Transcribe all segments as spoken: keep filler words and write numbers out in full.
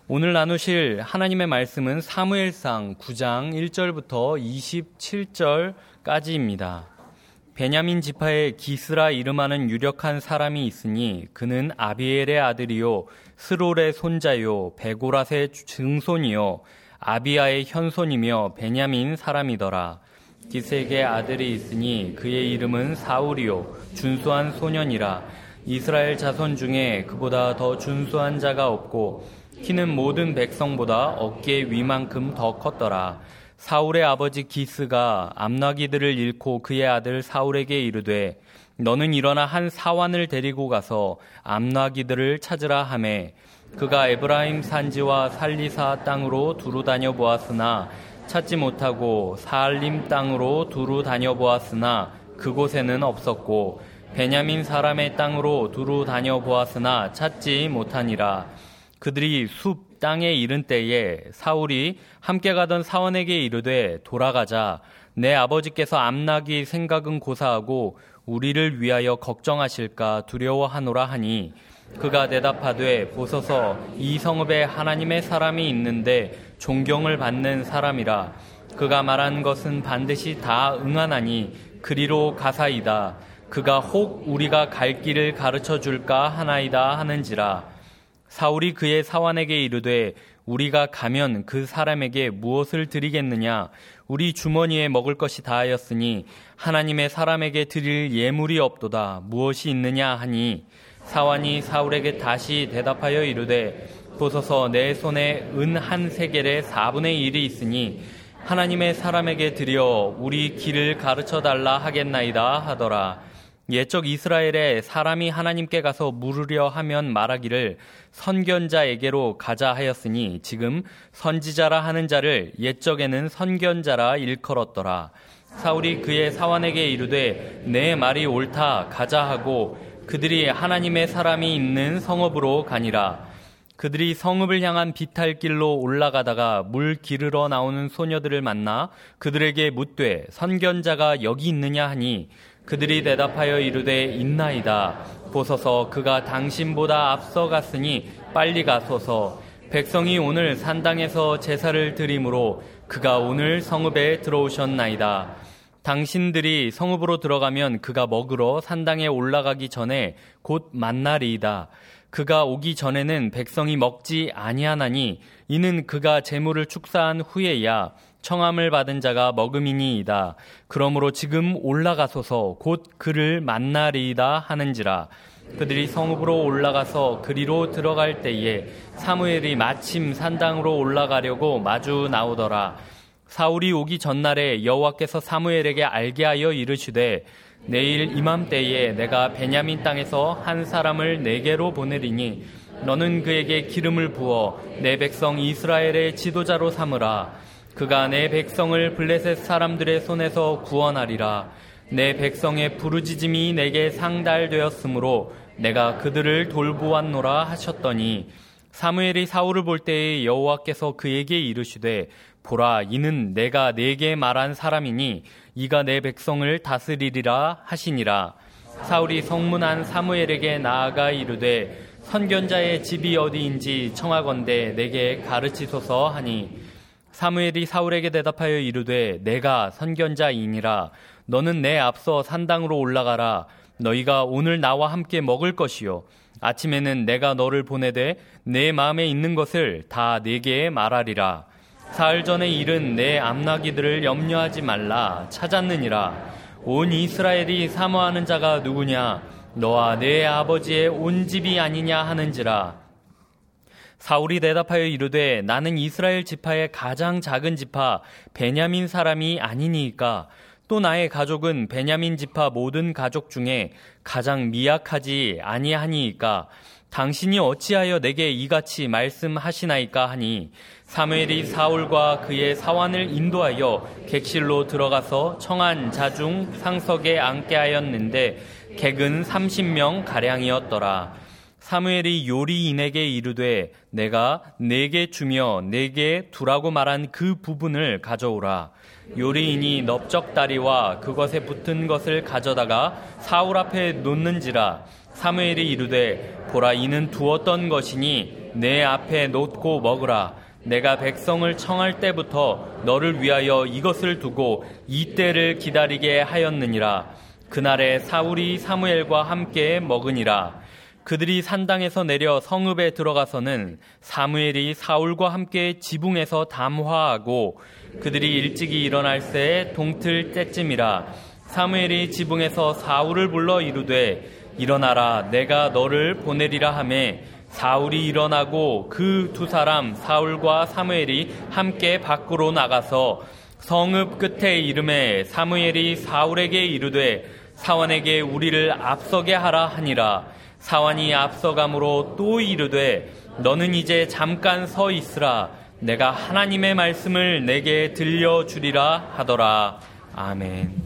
오늘 나누실 하나님의 말씀은 사무엘상 구 장 일 절부터 이십칠 절까지입니다. 베냐민 지파에 기스라 이름하는 유력한 사람이 있으니 그는 아비엘의 아들이요 스롤의 손자요 베고랏의 증손이요 아비야의 현손이며 베냐민 사람이더라. 기스에게 아들이 있으니 그의 이름은 사울이요 준수한 소년이라. 이스라엘 자손 중에 그보다 더 준수한 자가 없고 키는 모든 백성보다 어깨 위만큼 더 컸더라. 사울의 아버지 기스가 암나기들을 잃고 그의 아들 사울에게 이르되 너는 일어나 한 사환을 데리고 가서 암나기들을 찾으라 하매 그가 에브라임 산지와 살리사 땅으로 두루 다녀보았으나 찾지 못하고 사알림 땅으로 두루 다녀보았으나 그곳에는 없었고 베냐민 사람의 땅으로 두루 다녀보았으나 찾지 못하니라. 그들이 숲 땅에 이른 때에 사울이 함께 가던 사원에게 이르되 돌아가자. 내 아버지께서 암나기 생각은 고사하고 우리를 위하여 걱정하실까 두려워하노라 하니 그가 대답하되 보소서 이 성읍에 하나님의 사람이 있는데 존경을 받는 사람이라. 그가 말한 것은 반드시 다 응하나니 그리로 가사이다. 그가 혹 우리가 갈 길을 가르쳐 줄까 하나이다 하는지라. 사울이 그의 사환에게 이르되 우리가 가면 그 사람에게 무엇을 드리겠느냐? 우리 주머니에 먹을 것이 다하였으니 하나님의 사람에게 드릴 예물이 없도다. 무엇이 있느냐 하니 사환이 사울에게 다시 대답하여 이르되 보소서 내 손에 은 한 세겔의 사분의 일이 있으니 하나님의 사람에게 드려 우리 길을 가르쳐 달라 하겠나이다 하더라. 옛적 이스라엘에 사람이 하나님께 가서 물으려 하면 말하기를 선견자에게로 가자 하였으니 지금 선지자라 하는 자를 옛적에는 선견자라 일컬었더라. 사울이 그의 사환에게 이르되 내 말이 옳다 가자 하고 그들이 하나님의 사람이 있는 성읍으로 가니라. 그들이 성읍을 향한 비탈길로 올라가다가 물 기르러 나오는 소녀들을 만나 그들에게 묻되 선견자가 여기 있느냐 하니 그들이 대답하여 이르되 있나이다. 보소서 그가 당신보다 앞서갔으니 빨리 가소서. 백성이 오늘 산당에서 제사를 드리므로 그가 오늘 성읍에 들어오셨나이다. 당신들이 성읍으로 들어가면 그가 먹으러 산당에 올라가기 전에 곧 만나리이다. 그가 오기 전에는 백성이 먹지 아니하나니 이는 그가 재물을 축사한 후에야 청함을 받은 자가 먹음이니이다. 그러므로 지금 올라가소서 곧 그를 만나리이다 하는지라. 그들이 성읍으로 올라가서 그리로 들어갈 때에 사무엘이 마침 산당으로 올라가려고 마주 나오더라. 사울이 오기 전날에 여호와께서 사무엘에게 알게 하여 이르시되 내일 이맘때에 내가 베냐민 땅에서 한 사람을 내게로 보내리니 너는 그에게 기름을 부어 내 백성 이스라엘의 지도자로 삼으라. 그가 내 백성을 블레셋 사람들의 손에서 구원하리라. 내 백성의 부르짖음이 내게 상달되었으므로 내가 그들을 돌보았노라 하셨더니 사무엘이 사울을 볼 때에 여호와께서 그에게 이르시되 보라 이는 내가 네게 말한 사람이니 이가 내 백성을 다스리리라 하시니라. 사울이 성문 안 사무엘에게 나아가 이르되 선견자의 집이 어디인지 청하건대 내게 가르치소서 하니 사무엘이 사울에게 대답하여 이르되 내가 선견자이니라. 너는 내 앞서 산당으로 올라가라. 너희가 오늘 나와 함께 먹을 것이요 아침에는 내가 너를 보내되 내 마음에 있는 것을 다 네게 말하리라. 사흘 전의 일은 내 암나기들을 염려하지 말라. 찾았느니라. 온 이스라엘이 사모하는 자가 누구냐? 너와 내 아버지의 온 집이 아니냐 하는지라. 사울이 대답하여 이르되 나는 이스라엘 지파의 가장 작은 지파 베냐민 사람이 아니니까 또 나의 가족은 베냐민 지파 모든 가족 중에 가장 미약하지 아니하니이까 당신이 어찌하여 내게 이같이 말씀하시나이까 하니 사무엘이 사울과 그의 사환을 인도하여 객실로 들어가서 청한 자중 상석에 앉게 하였는데 객은 삼십 명 가량이었더라. 사무엘이 요리인에게 이르되 내가 네게 주며 네게 두라고 말한 그 부분을 가져오라. 요리인이 넓적다리와 그것에 붙은 것을 가져다가 사울 앞에 놓는지라. 사무엘이 이르되 보라 이는 두었던 것이니 내 앞에 놓고 먹으라. 내가 백성을 청할 때부터 너를 위하여 이것을 두고 이 때를 기다리게 하였느니라. 그날에 사울이 사무엘과 함께 먹으니라. 그들이 산당에서 내려 성읍에 들어가서는 사무엘이 사울과 함께 지붕에서 담화하고 그들이 일찍이 일어날 새에 동틀 때쯤이라. 사무엘이 지붕에서 사울을 불러 이르되 일어나라, 내가 너를 보내리라 하매 사울이 일어나고 그 두 사람 사울과 사무엘이 함께 밖으로 나가서 성읍 끝에 이름에 사무엘이 사울에게 이르되 사원에게 우리를 앞서게 하라 하니라. 사원이 앞서감으로 또 이르되 너는 이제 잠깐 서 있으라. 내가 하나님의 말씀을 내게 들려주리라 하더라. 아멘.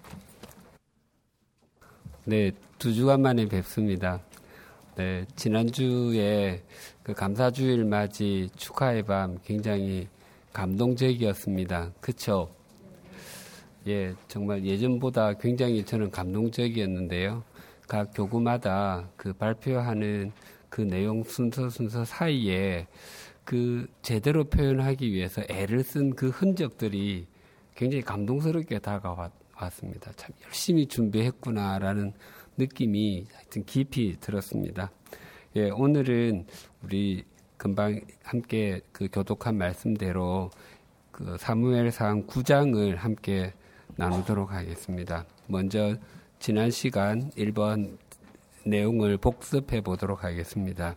네, 두 주간 만에 뵙습니다. 네, 지난주에 그 감사주일 맞이 축하의 밤 굉장히 감동적이었습니다. 그쵸? 예, 정말 예전보다 굉장히 저는 감동적이었는데요. 각 교구마다 그 발표하는 그 내용 순서 순서 사이에 그 제대로 표현하기 위해서 애를 쓴 그 흔적들이 굉장히 감동스럽게 다가왔습니다. 참 열심히 준비했구나라는 느낌이 하여튼 깊이 들었습니다. 예, 오늘은 우리 금방 함께 그 교독한 말씀대로 그 사무엘상 구 장을 함께 나누도록 하겠습니다. 먼저 지난 시간 일 번 내용을 복습해 보도록 하겠습니다.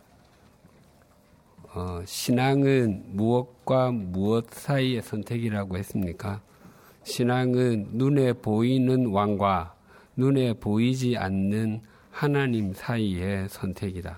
어, 신앙은 무엇과 무엇 사이의 선택이라고 했습니까? 신앙은 눈에 보이는 왕과 눈에 보이지 않는 하나님 사이의 선택이다.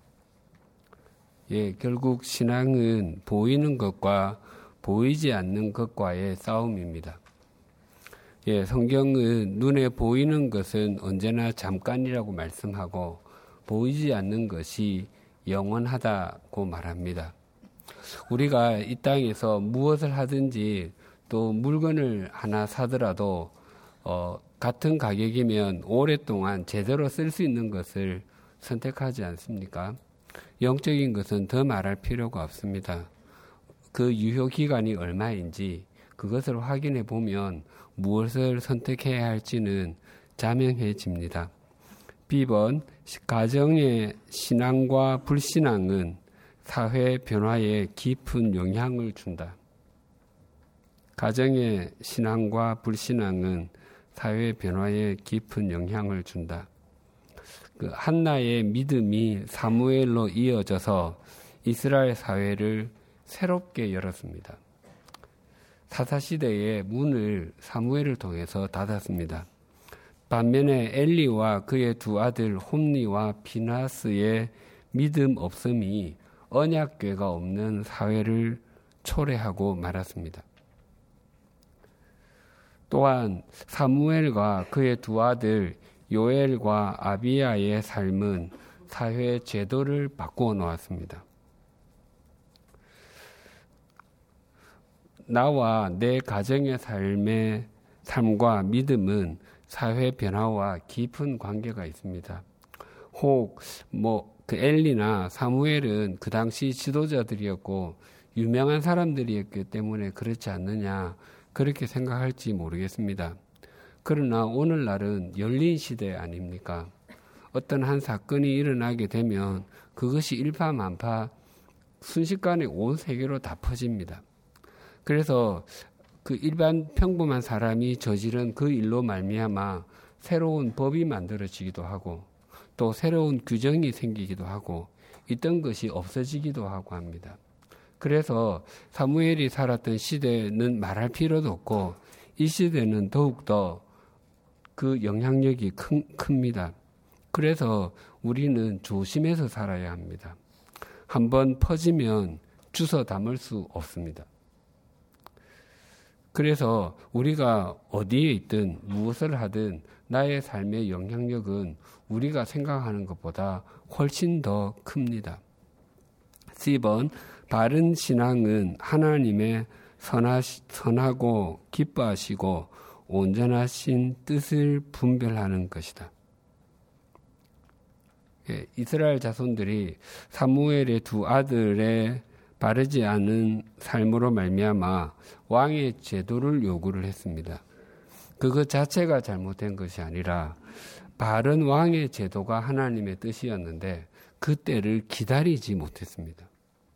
예, 결국 신앙은 보이는 것과 보이지 않는 것과의 싸움입니다. 예, 성경은 눈에 보이는 것은 언제나 잠깐이라고 말씀하고 보이지 않는 것이 영원하다고 말합니다. 우리가 이 땅에서 무엇을 하든지 또 물건을 하나 사더라도 어, 같은 가격이면 오랫동안 제대로 쓸 수 있는 것을 선택하지 않습니까? 영적인 것은 더 말할 필요가 없습니다. 그 유효 기간이 얼마인지 그것을 확인해 보면 무엇을 선택해야 할지는 자명해집니다. 비번, 가정의 신앙과 불신앙은 사회 변화에 깊은 영향을 준다. 가정의 신앙과 불신앙은 사회 변화에 깊은 영향을 준다. 그 한나의 믿음이 사무엘로 이어져서 이스라엘 사회를 새롭게 열었습니다. 사사시대의 문을 사무엘을 통해서 닫았습니다. 반면에 엘리와 그의 두 아들 홈니와 피나스의 믿음 없음이 언약궤가 없는 사회를 초래하고 말았습니다. 또한 사무엘과 그의 두 아들 요엘과 아비야의 삶은 사회 제도를 바꾸어 놓았습니다. 나와 내 가정의 삶의 삶과 믿음은 사회 변화와 깊은 관계가 있습니다. 혹 뭐 그 엘리나 사무엘은 그 당시 지도자들이었고 유명한 사람들이었기 때문에 그렇지 않느냐 그렇게 생각할지 모르겠습니다. 그러나 오늘날은 열린 시대 아닙니까? 어떤 한 사건이 일어나게 되면 그것이 일파만파 순식간에 온 세계로 다 퍼집니다. 그래서 그 일반 평범한 사람이 저지른 그 일로 말미암아 새로운 법이 만들어지기도 하고 또 새로운 규정이 생기기도 하고 있던 것이 없어지기도 하고 합니다. 그래서 사무엘이 살았던 시대는 말할 필요도 없고 이 시대는 더욱더 그 영향력이 큰, 큽니다. 그래서 우리는 조심해서 살아야 합니다. 한번 퍼지면 주워 담을 수 없습니다. 그래서 우리가 어디에 있든 무엇을 하든 나의 삶의 영향력은 우리가 생각하는 것보다 훨씬 더 큽니다. 십 번, 바른 신앙은 하나님의 선하시, 선하고 기뻐하시고 온전하신 뜻을 분별하는 것이다. 예, 이스라엘 자손들이 사무엘의 두 아들의 바르지 않은 삶으로 말미암아 왕의 제도를 요구를 했습니다. 그것 자체가 잘못된 것이 아니라 바른 왕의 제도가 하나님의 뜻이었는데 그 때를 기다리지 못했습니다.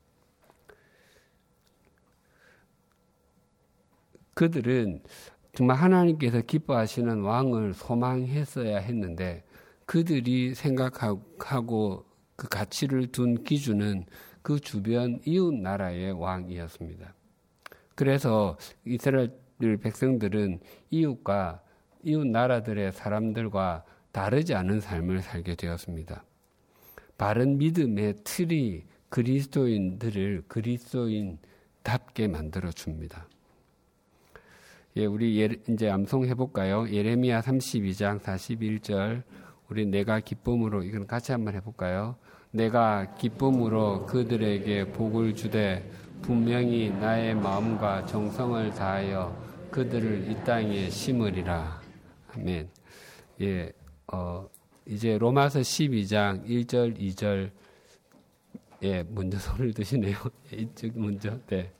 그들은 정말 하나님께서 기뻐하시는 왕을 소망했어야 했는데 그들이 생각하고 그 가치를 둔 기준은 그 주변 이웃 나라의 왕이었습니다. 그래서 이스라엘 백성들은 이웃과 이웃 나라들의 사람들과 다르지 않은 삶을 살게 되었습니다. 바른 믿음의 틀이 그리스도인들을 그리스도인답게 만들어 줍니다. 예, 우리 예, 이제 암송해 볼까요? 예레미야 삼십이 장 사십일 절. 우리 내가 기쁨으로 이건 같이 한번 해볼까요? 내가 기쁨으로 그들에게 복을 주되 분명히 나의 마음과 정성을 다하여 그들을 이 땅에 심으리라. 아멘. 예, 어, 이제 로마서 십이 장 일 절, 이 절. 예, 먼저 손을 드시네요. 이쪽 먼저. 네.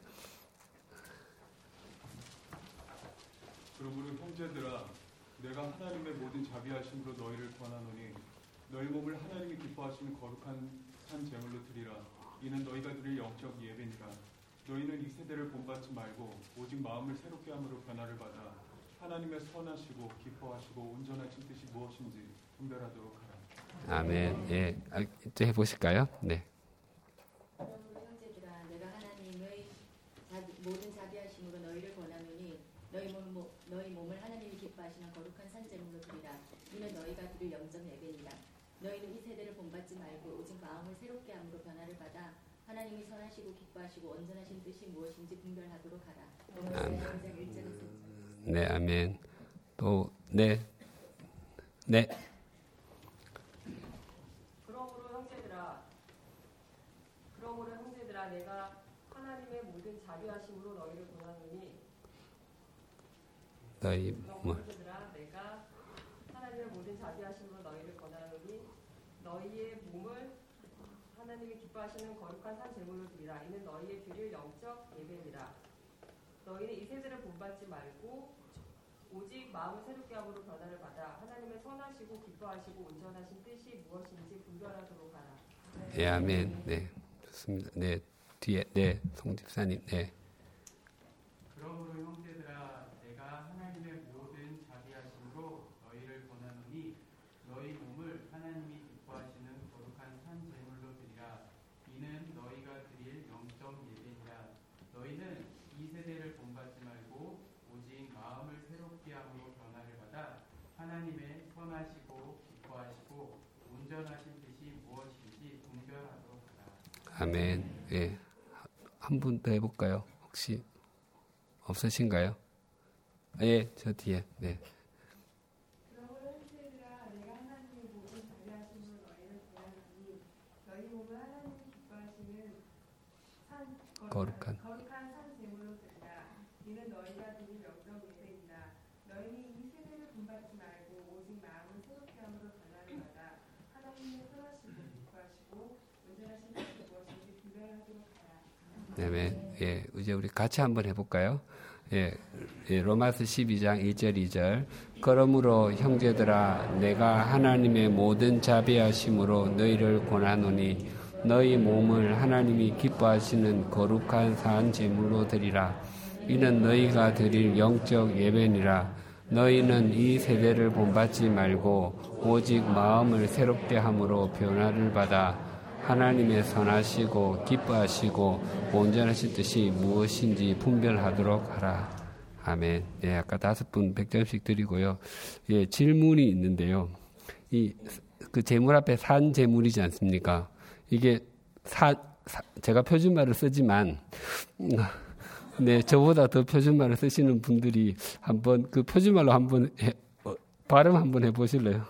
그러므로 형제들아, 내가 하나님의 모든 자비하심으로 너희를 권하노니 너희 몸을 하나님이 기뻐하시는 거룩한 산 제물로 드리라. 이는 너희가 드릴 영적 예배니라. 너희는 이 세대를 본받지 말고 오직 마음을 새롭게 함으로 변화를 받아 하나님의 선하시고 기뻐하시고 온전하신 뜻이 무엇인지 분별하도록 하라. 아멘. 예, 이제 해보실까요? 네. 그러므로 형제들아, 내가 하나님의 자비, 모든 자비하심으로 너희를 권하노니 너희 몸 너희 몸을 하나님이 기뻐하시는 거룩한 산 제물로 드리라. 이는 너희가 드릴 영적 예배니라. 너희는 이 세대를 본받지 말고 오직 마음을 새롭게 함으로 변화를 받아 하나님이 선하시고 기뻐하시고 온전하신 뜻이 무엇인지 분별하도록 하라. 아멘. 네, 아멘. 또, 네, 네. 그러므로 형제들아, 그러므로 형제들아, 내가 하나님의 모든 자비하심으로 너희를 권하노니 너희 뭐? 형제들아, 내가 하나님의 모든 자비하심으로 너희를 권하노니 너희의 몸을 하나님이 기뻐하시는 거룩한 산 제물로 드리라. 이는 너희의 드릴 영적 예배니라. 너희는 이 세대를 본받지 말고 오직 마음을 새롭게 함으로 변화를 받아 하나님의 선하시고 기뻐하시고 온전하신 뜻이 무엇인지 분별하도록 하라. 네, 아멘. 네, 좋습니다. 네, 뒤에 네, 송 집사님. 네. 그러므로 형제들아, 내가 하나님의 모든 자비하심으로 너희를 권하노니 너희 몸을 하나님이 기뻐하시는 거룩한 산 제물로 드리라. 이는 너희가 드릴 영적 예배니라. 너희는 이 세대를 본받지 말고 오직 마음을 새롭게 함으로 변화를 받아 하나님의 선하시고 기뻐하시고 온전하신 뜻이 무엇인지 분별하도록 하라. 아멘. 예, 한 분 더 해볼까요? 혹시 없으신가요? 예, 저 뒤에. 네. 그러므로 형제들아, 내가 하나님의 모든 자비하심으로 너희를 권하노니 너희 몸을 하나님이 기뻐하시는 산 거룩한 거룩한 산 제물로 드리라. 이는 너희가 드릴 영적 예배이라. 너희는 이 세대를 본받지 말고 오직 마음을 새롭게 함으로 변화를 받아 하나님의 선하시고 기뻐하시고 온전하신 뜻이 무엇인지 분별하도록 하라. 네, 예, 이제 우리 같이 한번 해볼까요? 예, 예, 로마서 십이 장 일 절 이 절. 그러므로 형제들아, 내가 하나님의 모든 자비하심으로 너희를 권하노니 너희 몸을 하나님이 기뻐하시는 거룩한 산 제물로 드리라. 이는 너희가 드릴 영적 예배니라. 너희는 이 세대를 본받지 말고 오직 마음을 새롭게 함으로 변화를 받아 하나님의 선하시고 기뻐하시고 온전하신 뜻이 무엇인지 분별하도록 하라. 아멘. 예, 아까 다섯 분 백 점씩 드리고요. 예, 질문이 있는데요. 이, 그 제물 앞에 산 제물이지 않습니까? 이게 사, 사 제가 표준말을 쓰지만, 네, 저보다 더 표준말을 쓰시는 분들이 한번 그 표준말로 한번 해, 어, 발음 한번 해보실래요?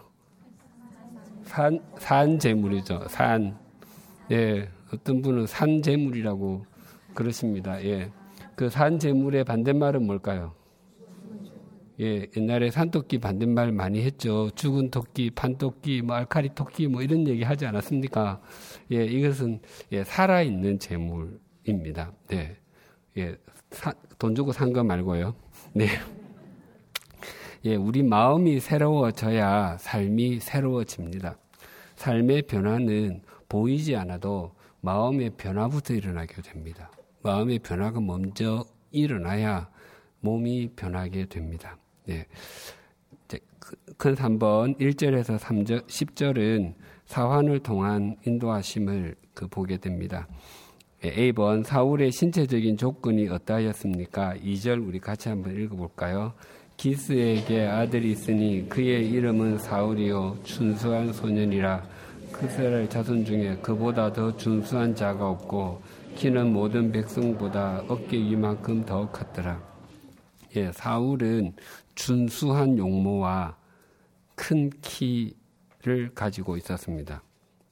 산, 산 제물이죠. 산. 예, 어떤 분은 산재물이라고 그러십니다. 예. 그 산재물의 반대말은 뭘까요? 예, 옛날에 산토끼 반대말 많이 했죠. 죽은 토끼, 판토끼, 뭐 알카리 토끼 뭐 이런 얘기 하지 않았습니까? 예, 이것은 예, 살아있는 재물입니다. 네. 예, 사, 돈 주고 산 거 말고요. 네. 예, 우리 마음이 새로워져야 삶이 새로워집니다. 삶의 변화는 보이지 않아도 마음의 변화부터 일어나게 됩니다. 마음의 변화가 먼저 일어나야 몸이 변하게 됩니다. 네. 이제 큰 삼 번 일 절에서 삼 절, 십 절은 사환을 통한 인도하심을 그 보게 됩니다. A 번 사울의 신체적인 조건이 어떠하였습니까? 이 절 우리 같이 한번 읽어볼까요? 기스에게 아들이 있으니 그의 이름은 사울이요 준수한 소년이라 그스라엘 자손 중에 그보다 더 준수한 자가 없고 키는 모든 백성보다 어깨 위만큼 더 컸더라. 예, 사울은 준수한 용모와 큰 키를 가지고 있었습니다.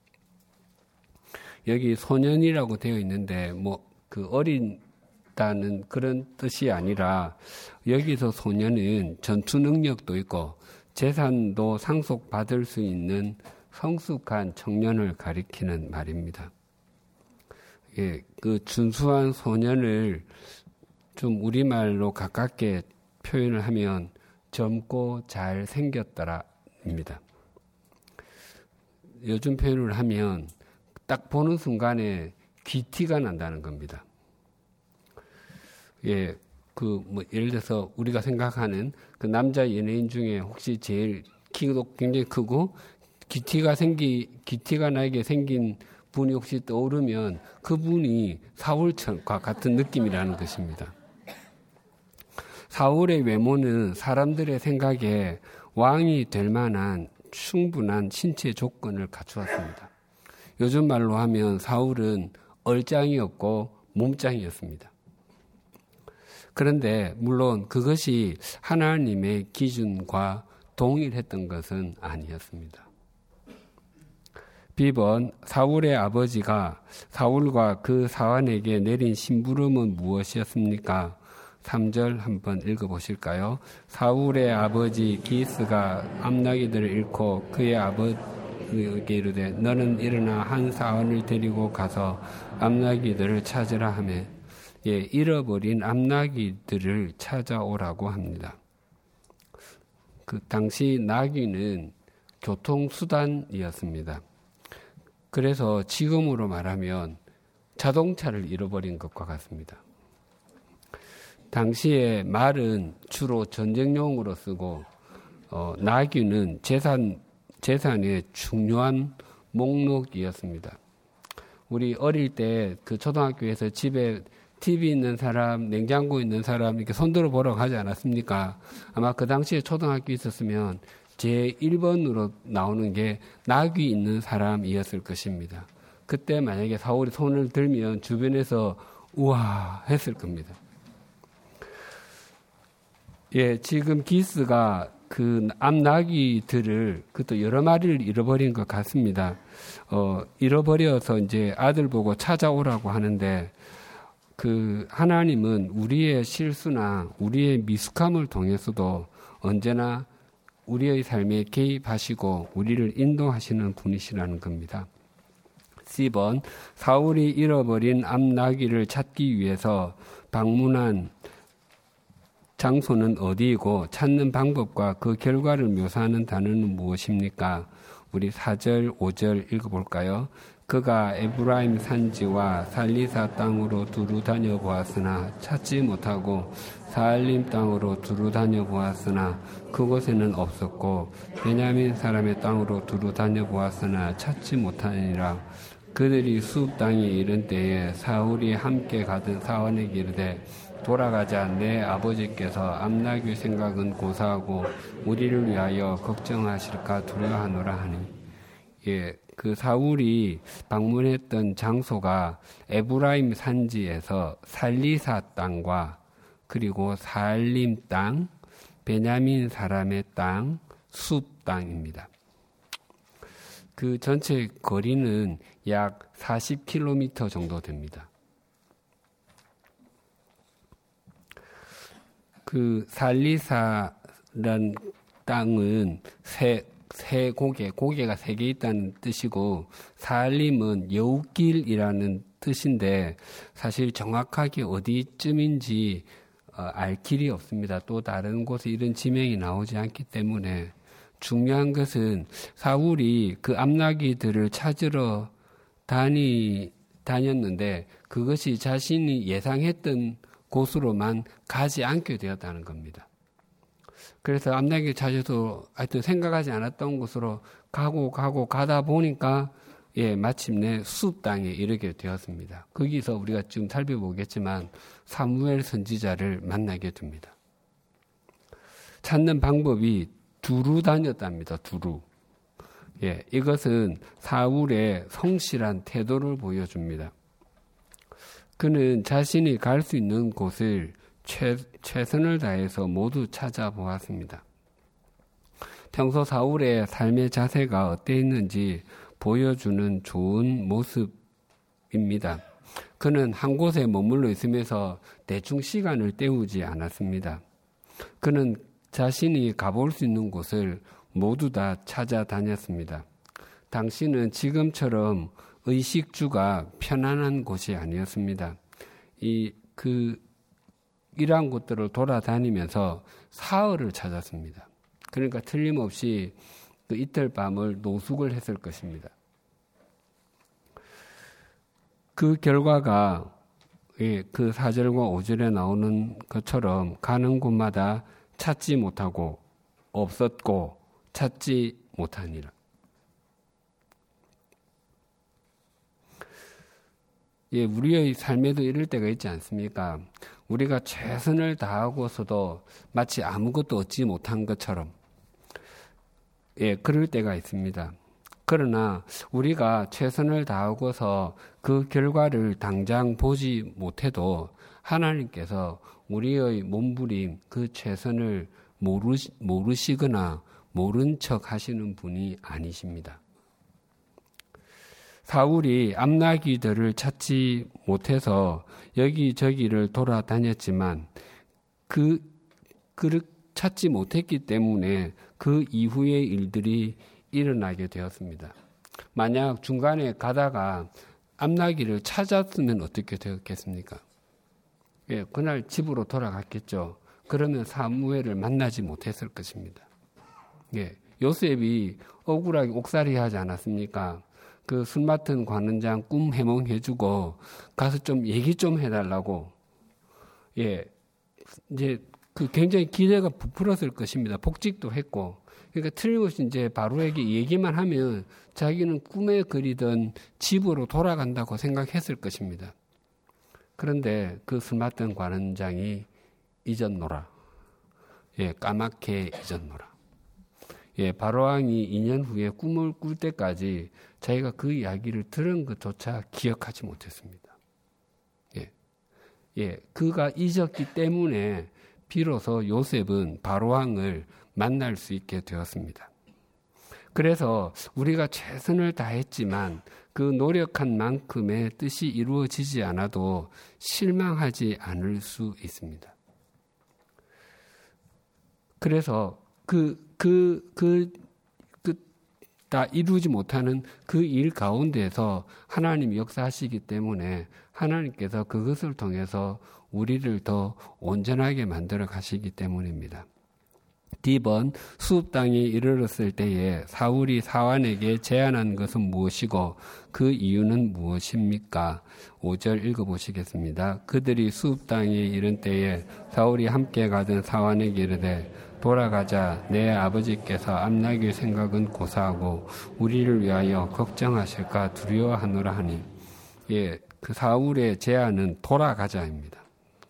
여기 소년이라고 되어 있는데 뭐 그 어린다는 그런 뜻이 아니라 여기서 소년은 전투 능력도 있고 재산도 상속받을 수 있는 성숙한 청년을 가리키는 말입니다. 예, 그 준수한 소년을 좀 우리말로 가깝게 표현을 하면 젊고 잘 생겼더라입니다. 요즘 표현을 하면 딱 보는 순간에 귀티가 난다는 겁니다. 예, 그 뭐 예를 들어서 우리가 생각하는 그 남자 연예인 중에 혹시 제일 키도 굉장히 크고 귀티가 생기 귀티가 나에게 생긴 분이 혹시 떠오르면 그분이 사울과 같은 느낌이라는 것입니다. 사울의 외모는 사람들의 생각에 왕이 될 만한 충분한 신체 조건을 갖추었습니다. 요즘 말로 하면 사울은 얼짱이었고 몸짱이었습니다. 그런데 물론 그것이 하나님의 기준과 동일했던 것은 아니었습니다. 비 번 사울의 아버지가 사울과 그 사환에게 내린 심부름은 무엇이었습니까? 삼 절 한번 읽어보실까요? 사울의 아버지 기스가 암나기들을 잃고 그의 아버지에게 이르되 너는 일어나 한 사환을 데리고 가서 암나기들을 찾으라 하며 예, 잃어버린 암나기들을 찾아오라고 합니다. 그 당시 나귀는 교통수단이었습니다. 그래서 지금으로 말하면 자동차를 잃어버린 것과 같습니다. 당시에 말은 주로 전쟁용으로 쓰고 어, 나귀는 재산, 재산의 중요한 목록이었습니다. 우리 어릴 때 그 초등학교에서 집에 티비 있는 사람, 냉장고 있는 사람 이렇게 손들어 보라고 하지 않았습니까? 아마 그 당시에 초등학교 있었으면 제일 번으로 나오는 게 나귀 있는 사람이었을 것입니다. 그때 만약에 사울이 손을 들면 주변에서 우와 했을 겁니다. 예, 지금 기스가 그 암나귀들을 그것도 여러 마리를 잃어버린 것 같습니다. 어, 잃어버려서 이제 아들 보고 찾아오라고 하는데 그 하나님은 우리의 실수나 우리의 미숙함을 통해서도 언제나 우리의 삶에 개입하시고 우리를 인도하시는 분이시라는 겁니다. 십 번 사울이 잃어버린 암나귀를 찾기 위해서 방문한 장소는 어디이고 찾는 방법과 그 결과를 묘사하는 단어는 무엇입니까? 우리 사 절, 오 절 읽어볼까요? 그가 에브라임 산지와 살리사 땅으로 두루 다녀 보았으나 찾지 못하고 사알림 땅으로 두루 다녀 보았으나 그곳에는 없었고 베냐민 사람의 땅으로 두루 다녀 보았으나 찾지 못하니라. 그들이 숲 땅에 이른 때에 사울이 함께 가던 사원에게 이르되 돌아가자. 내 아버지께서 암나귀 생각은 고사하고 우리를 위하여 걱정하실까 두려워하노라 하니. 예, 그 사울이 방문했던 장소가 에브라임 산지에서 살리사 땅과 그리고 사알림 땅, 베냐민 사람의 땅, 숲 땅입니다. 그 전체 거리는 약 사십 킬로미터 정도 됩니다. 그 살리사 땅은 세, 세 고개, 고개가 세 개 있다는 뜻이고 사알림은 여우길이라는 뜻인데 사실 정확하게 어디쯤인지 어, 알 길이 없습니다. 또 다른 곳에 이런 지명이 나오지 않기 때문에 중요한 것은 사울이 그 암나기들을 찾으러 다니, 다녔는데 그것이 자신이 예상했던 곳으로만 가지 않게 되었다는 겁니다. 그래서 암나기를 찾아서 하여튼 생각하지 않았던 곳으로 가고 가고 가다 보니까 예, 마침내 숲 땅에 이르게 되었습니다. 거기서 우리가 지금 살펴보겠지만 사무엘 선지자를 만나게 됩니다. 찾는 방법이 두루 다녔답니다. 두루. 예, 이것은 사울의 성실한 태도를 보여줍니다. 그는 자신이 갈 수 있는 곳을 최, 최선을 다해서 모두 찾아보았습니다. 평소 사울의 삶의 자세가 어땠는지 보여주는 좋은 모습입니다. 그는 한 곳에 머물러 있으면서 대충 시간을 때우지 않았습니다. 그는 자신이 가볼 수 있는 곳을 모두 다 찾아다녔습니다. 당시는 지금처럼 의식주가 편안한 곳이 아니었습니다. 이, 그, 이러한 곳들을 돌아다니면서 사흘을 찾았습니다. 그러니까 틀림없이 그 이틀 밤을 노숙을 했을 것입니다. 그 결과가 그 사 절과 오 절에 나오는 것처럼 가는 곳마다 찾지 못하고 없었고 찾지 못하니라. 예, 우리의 삶에도 이럴 때가 있지 않습니까? 우리가 최선을 다하고서도 마치 아무것도 얻지 못한 것처럼 예, 그럴 때가 있습니다. 그러나 우리가 최선을 다하고서 그 결과를 당장 보지 못해도 하나님께서 우리의 몸부림 그 최선을 모르시, 모르시거나 모른 척 하시는 분이 아니십니다. 사울이 암나기들을 찾지 못해서 여기저기를 돌아다녔지만 그, 그 찾지 못했기 때문에 그 이후의 일들이 일어나게 되었습니다. 만약 중간에 가다가 암나기를 찾았으면 어떻게 되었겠습니까? 예, 그날 집으로 돌아갔겠죠. 그러면 사무엘을 만나지 못했을 것입니다. 예, 요셉이 억울하게 옥살이 하지 않았습니까? 그 술 맡은 관원장 꿈 해몽해주고 가서 좀 얘기 좀 해달라고. 예, 이제 그 굉장히 기대가 부풀었을 것입니다. 복직도 했고. 그러니까 틀림없이 이제 바로에게 얘기만 하면 자기는 꿈에 그리던 집으로 돌아간다고 생각했을 것입니다. 그런데 그 술 맡은 관원장이 잊었노라. 예, 까맣게 잊었노라. 예, 바로왕이 이 년 후에 꿈을 꿀 때까지 자기가 그 이야기를 들은 것조차 기억하지 못했습니다. 예, 예, 그가 잊었기 때문에 비로소 요셉은 바로왕을 만날 수 있게 되었습니다. 그래서 우리가 최선을 다했지만 그 노력한 만큼의 뜻이 이루어지지 않아도 실망하지 않을 수 있습니다. 그래서 그, 그, 그, 그, 다 이루지 못하는 그 일 가운데서 하나님이 역사하시기 때문에 하나님께서 그것을 통해서 우리를 더 온전하게 만들어 가시기 때문입니다. 디번 수읍 땅에 이르렀을 때에 사울이 사환에게 제안한 것은 무엇이고 그 이유는 무엇입니까? 오 절 읽어보시겠습니다. 그들이 수읍 땅에 이른 때에 사울이 함께 가던 사환에게 이르되 돌아가자. 내 아버지께서 암나길 생각은 고사하고 우리를 위하여 걱정하실까 두려워하노라 하니. 예, 그 사울의 제안은 돌아가자입니다.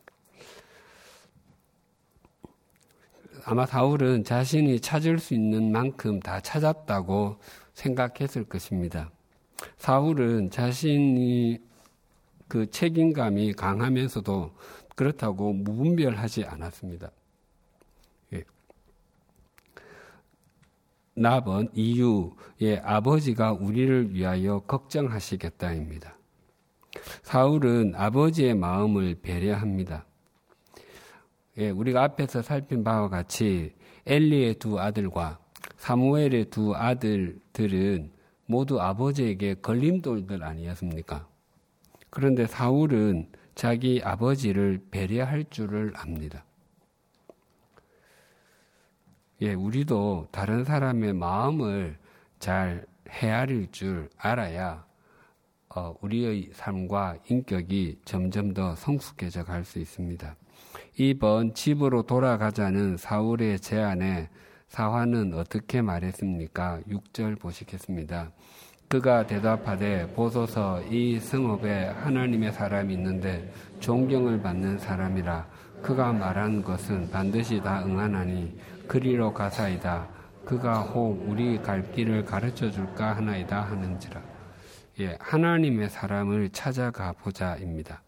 아마 사울은 자신이 찾을 수 있는 만큼 다 찾았다고 생각했을 것입니다. 사울은 자신이 그 책임감이 강하면서도 그렇다고 무분별하지 않았습니다. 예. 나번 이유, 예, 아버지가 우리를 위하여 걱정하시겠다입니다. 사울은 아버지의 마음을 배려합니다. 예, 우리가 앞에서 살핀 바와 같이 엘리의 두 아들과 사무엘의 두 아들들은 모두 아버지에게 걸림돌들 아니었습니까? 그런데 사울은 자기 아버지를 배려할 줄을 압니다. 예, 우리도 다른 사람의 마음을 잘 헤아릴 줄 알아야 어, 우리의 삶과 인격이 점점 더 성숙해져 갈 수 있습니다. 이번 집으로 돌아가자는 사울의 제안에 사환은 어떻게 말했습니까? 육 절 보시겠습니다. 그가 대답하되 보소서 이 성읍에 하나님의 사람이 있는데 존경을 받는 사람이라. 그가 말한 것은 반드시 다 응하나니 그리로 가사이다. 그가 혹 우리 갈 길을 가르쳐 줄까 하나이다 하는지라. 예, 하나님의 사람을 찾아가 보자입니다.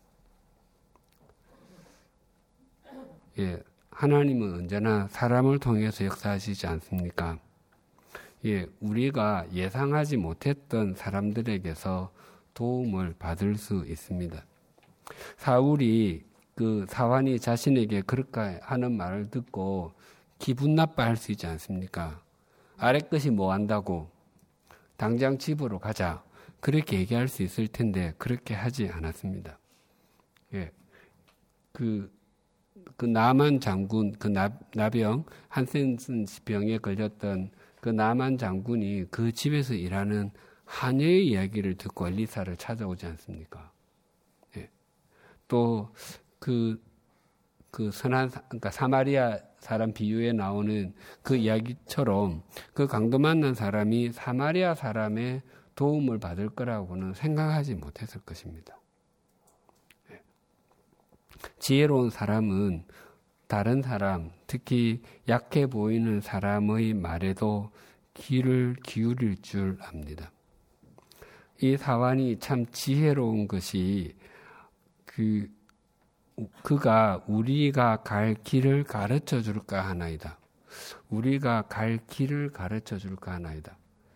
예, 하나님은 언제나 사람을 통해서 역사하시지 않습니까? 예, 우리가 예상하지 못했던 사람들에게서 도움을 받을 수 있습니다. 사울이 그 사환이 자신에게 그렇게 하는 말을 듣고 기분 나빠할 수 있지 않습니까? 아래 것이 뭐 한다고? 당장 집으로 가자. 그렇게 얘기할 수 있을 텐데 그렇게 하지 않았습니다. 예, 그, 그 나만 장군, 그 나, 나병, 한센슨 병에 걸렸던 그 나만 장군이 그 집에서 일하는 하녀의 이야기를 듣고 엘리사를 찾아오지 않습니까? 예. 또 그 그 선한 그러니까 사마리아 사람 비유에 나오는 그 이야기처럼 그 강도 만난 사람이 사마리아 사람의 도움을 받을 거라고는 생각하지 못했을 것입니다. 예. 지혜로운 사람은 다른 사람, 특히 약해 보이는 사람의 말에도 귀를 기울일 줄 압니다. 이 사환이 참 지혜로운 것이 그 그가 우리가 갈 길을 가르쳐 줄까 하나이다. 우리가 갈 길을 가르쳐 줄까 하나이다.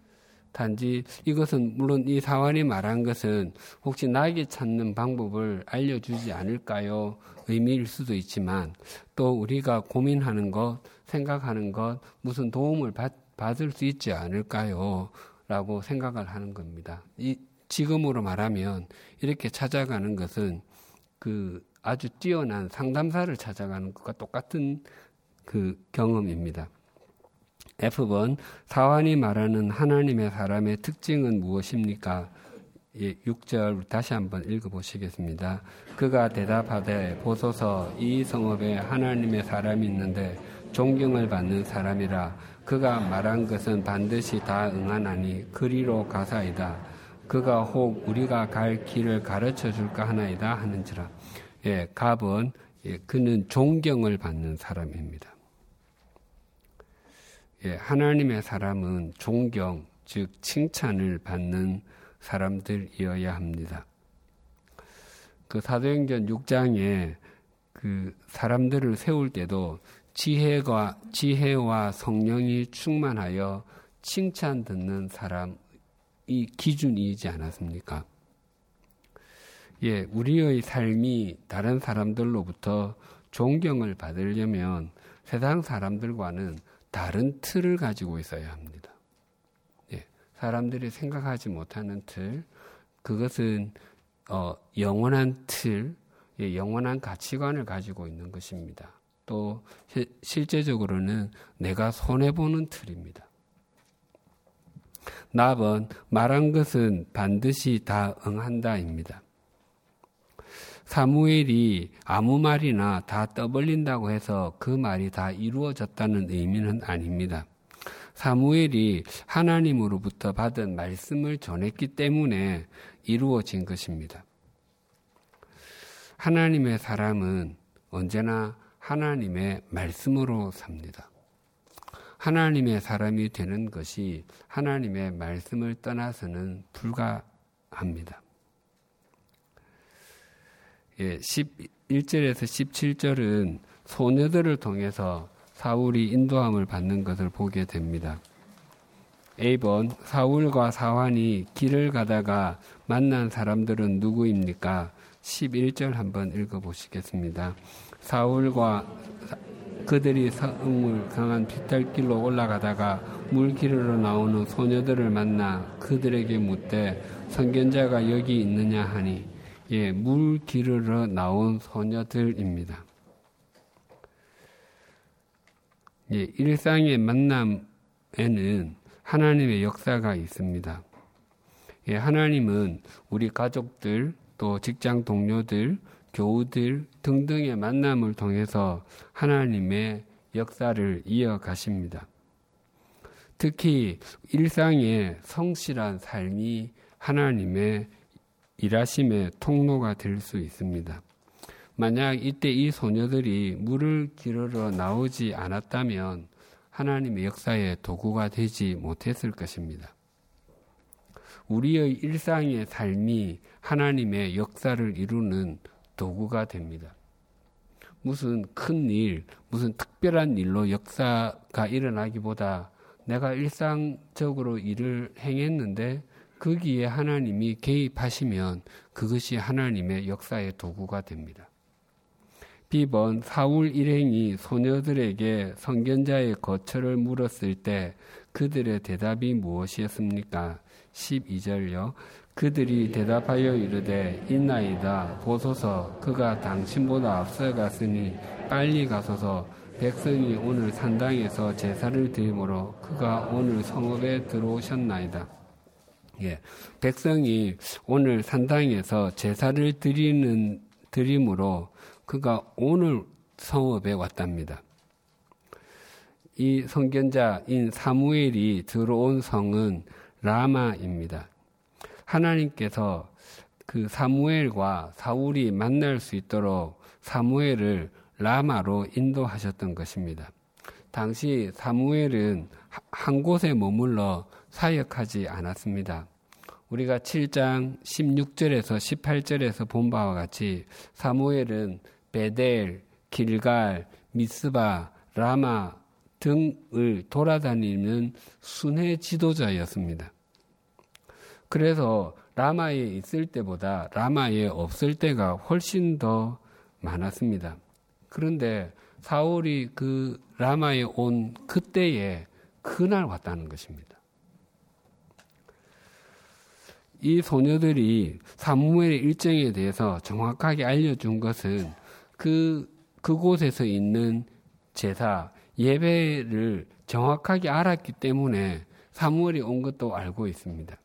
단지 이것은 물론 이 사환이 말한 것은 혹시 나에게 찾는 방법을 알려주지 않을까요? 의미일 수도 있지만 또 우리가 고민하는 것, 생각하는 것, 무슨 도움을 받, 받을 수 있지 않을까요? 라고 생각을 하는 겁니다. 이, 지금으로 말하면 이렇게 찾아가는 것은 그 아주 뛰어난 상담사를 찾아가는 것과 똑같은 그 경험입니다. 에프 번, 사환이 말하는 하나님의 사람의 특징은 무엇입니까? 예, 육 절 다시 한번 읽어보시겠습니다. 그가 대답하되 보소서 이 성읍에 하나님의 사람이 있는데 존경을 받는 사람이라. 그가 말한 것은 반드시 다 응하나니 그리로 가사이다. 그가 혹 우리가 갈 길을 가르쳐 줄까 하나이다 하는지라. 예, 갑은 예, 그는 존경을 받는 사람입니다. 예, 하나님의 사람은 존경, 즉 칭찬을 받는 사람들이어야 합니다. 그 사도행전 육 장에 그 사람들을 세울 때도 지혜가 지혜와 성령이 충만하여 칭찬 듣는 사람이 기준이지 않았습니까? 예, 우리의 삶이 다른 사람들로부터 존경을 받으려면 세상 사람들과는 다른 틀을 가지고 있어야 합니다. 예, 사람들이 생각하지 못하는 틀, 그것은 어, 영원한 틀, 예, 영원한 가치관을 가지고 있는 것입니다. 또 시, 실제적으로는 내가 손해보는 틀입니다. 납은 말한 것은 반드시 다 응한다입니다. 사무엘이 아무 말이나 다 떠벌린다고 해서 그 말이 다 이루어졌다는 의미는 아닙니다. 사무엘이 하나님으로부터 받은 말씀을 전했기 때문에 이루어진 것입니다. 하나님의 사람은 언제나 하나님의 말씀으로 삽니다. 하나님의 사람이 되는 것이 하나님의 말씀을 떠나서는 불가합니다. 예, 십일 절에서 십칠 절은 소녀들을 통해서 사울이 인도함을 받는 것을 보게 됩니다. 에이 번, 사울과 사환이 길을 가다가 만난 사람들은 누구입니까? 십일 절 한번 읽어보시겠습니다. 사울과 그들이 성을 강한 빗달길로 올라가다가 물 기르러 나오는 소녀들을 만나 그들에게 묻되 선견자가 여기 있느냐 하니 예, 물 기르러 나온 소녀들입니다. 예, 일상의 만남에는 하나님의 역사가 있습니다. 예, 하나님은 우리 가족들, 또 직장 동료들, 교우들 등등의 만남을 통해서 하나님의 역사를 이어가십니다. 특히 일상의 성실한 삶이 하나님의 일하심의 통로가 될 수 있습니다. 만약 이때 이 소녀들이 물을 기르러 나오지 않았다면 하나님의 역사의 도구가 되지 못했을 것입니다. 우리의 일상의 삶이 하나님의 역사를 이루는 도구가 됩니다. 무슨 큰 일, 무슨 특별한 일로 역사가 일어나기보다 내가 일상적으로 일을 행했는데 거기에 하나님이 개입하시면 그것이 하나님의 역사의 도구가 됩니다. 비번 사울 일행이 소녀들에게 선견자의 거처를 물었을 때 그들의 대답이 무엇이었습니까? 십이 절요. 그들이 대답하여 이르되 있나이다. 보소서 그가 당신보다 앞서갔으니 빨리 가소서. 백성이 오늘 산당에서 제사를 드리므로 그가 오늘 성읍에 들어오셨나이다. 예, 백성이 오늘 산당에서 제사를 드리는 드림으로 그가 오늘 성읍에 왔답니다. 이 선견자인 사무엘이 들어온 성은 라마입니다. 하나님께서 그 사무엘과 사울이 만날 수 있도록 사무엘을 라마로 인도하셨던 것입니다. 당시 사무엘은 한 곳에 머물러 사역하지 않았습니다. 우리가 칠 장 십육 절에서 십팔 절에서 본 바와 같이 사무엘은 베델, 길갈, 미스바, 라마 등을 돌아다니는 순회 지도자였습니다. 그래서 라마에 있을 때보다 라마에 없을 때가 훨씬 더 많았습니다. 그런데 사울이 그 라마에 온 그때에 그날 왔다는 것입니다. 이 소녀들이 사무엘의 일정에 대해서 정확하게 알려준 것은 그, 그곳에서 있는 제사, 예배를 정확하게 알았기 때문에 사무엘이 온 것도 알고 있습니다.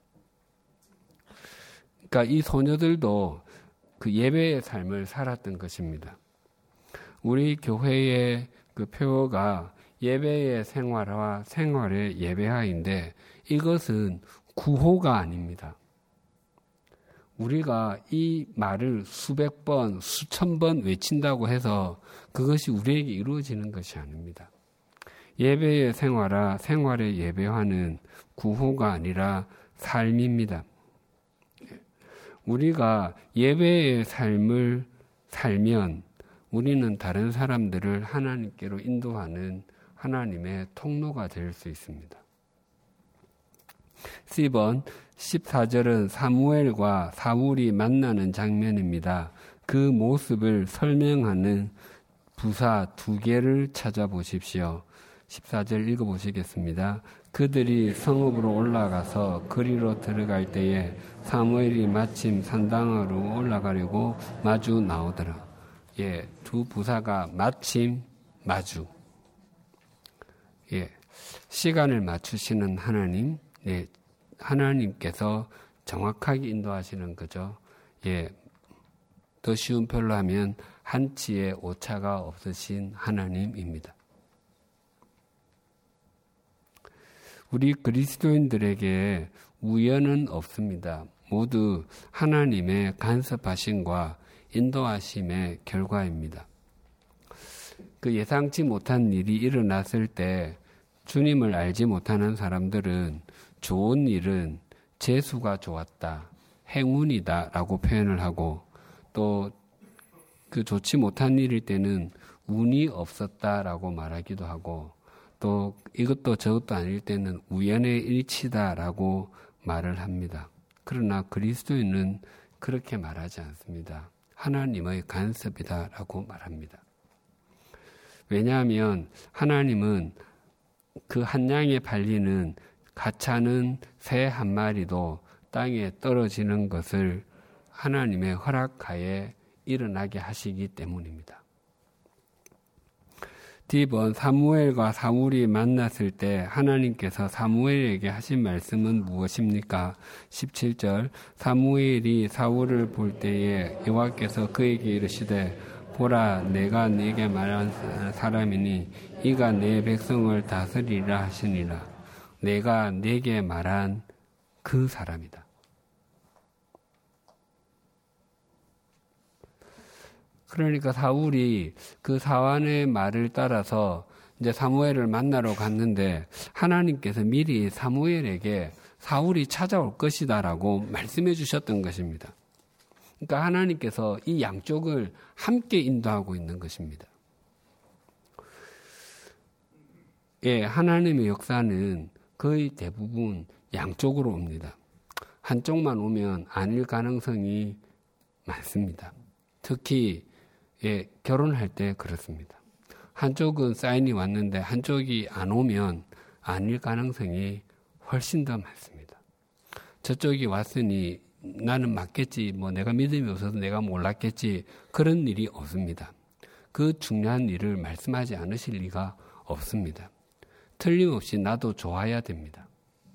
그러니까 이 소녀들도 그 예배의 삶을 살았던 것입니다. 우리 교회의 그 표어가 예배의 생활화, 생활의 예배화인데 이것은 구호가 아닙니다. 우리가 이 말을 수백 번, 수천 번 외친다고 해서 그것이 우리에게 이루어지는 것이 아닙니다. 예배의 생활화, 생활의 예배화는 구호가 아니라 삶입니다. 우리가 예배의 삶을 살면 우리는 다른 사람들을 하나님께로 인도하는 하나님의 통로가 될 수 있습니다. 십 번 십사 절은 사무엘과 사울이 만나는 장면입니다. 그 모습을 설명하는 부사 두 개를 찾아보십시오. 십사 절 읽어보시겠습니다. 그들이 성읍으로 올라가서 거리로 들어갈 때에 사무엘이 마침 산당으로 올라가려고 마주 나오더라. 예, 두 부사가 마침, 마주. 예, 시간을 맞추시는 하나님, 예, 하나님께서 정확하게 인도하시는 거죠. 예, 더 쉬운 표현로 하면 한치의 오차가 없으신 하나님입니다. 우리 그리스도인들에게 우연은 없습니다. 모두 하나님의 간섭하심과 인도하심의 결과입니다. 그 예상치 못한 일이 일어났을 때 주님을 알지 못하는 사람들은 좋은 일은 재수가 좋았다, 행운이다 라고 표현을 하고 또 그 좋지 못한 일일 때는 운이 없었다 라고 말하기도 하고 또 이것도 저것도 아닐 때는 우연의 일치다 라고 말을 합니다. 그러나 그리스도인은 그렇게 말하지 않습니다. 하나님의 간섭이다 라고 말합니다. 왜냐하면 하나님은 그 한 양의 발리는 가차는 새 한 마리도 땅에 떨어지는 것을 하나님의 허락하에 일어나게 하시기 때문입니다. 디번 사무엘과 사울이 만났을 때 하나님께서 사무엘에게 하신 말씀은 무엇입니까? 십칠 절 사무엘이 사울을 볼 때에 여호와께서 그에게 이르시되 보라 내가 네게 말한 사람이니 이가 내 백성을 다스리라 하시니라. 내가 네게 말한 그 사람이다. 그러니까 사울이 그 사환의 말을 따라서 이제 사무엘을 만나러 갔는데 하나님께서 미리 사무엘에게 사울이 찾아올 것이다라고 말씀해 주셨던 것입니다. 그러니까 하나님께서 이 양쪽을 함께 인도하고 있는 것입니다. 예, 하나님의 역사는 거의 대부분 양쪽으로 옵니다. 한쪽만 오면 아닐 가능성이 많습니다. 특히 예, 결혼할 때 그렇습니다. 한쪽은 사인이 왔는데 한쪽이 안 오면 아닐 가능성이 훨씬 더 많습니다. 저쪽이 왔으니 나는 맞겠지, 뭐 내가 믿음이 없어서 내가 몰랐겠지, 그런 일이 없습니다. 그 중요한 일을 말씀하지 않으실 리가 없습니다. 틀림없이 나도 좋아야 됩니다.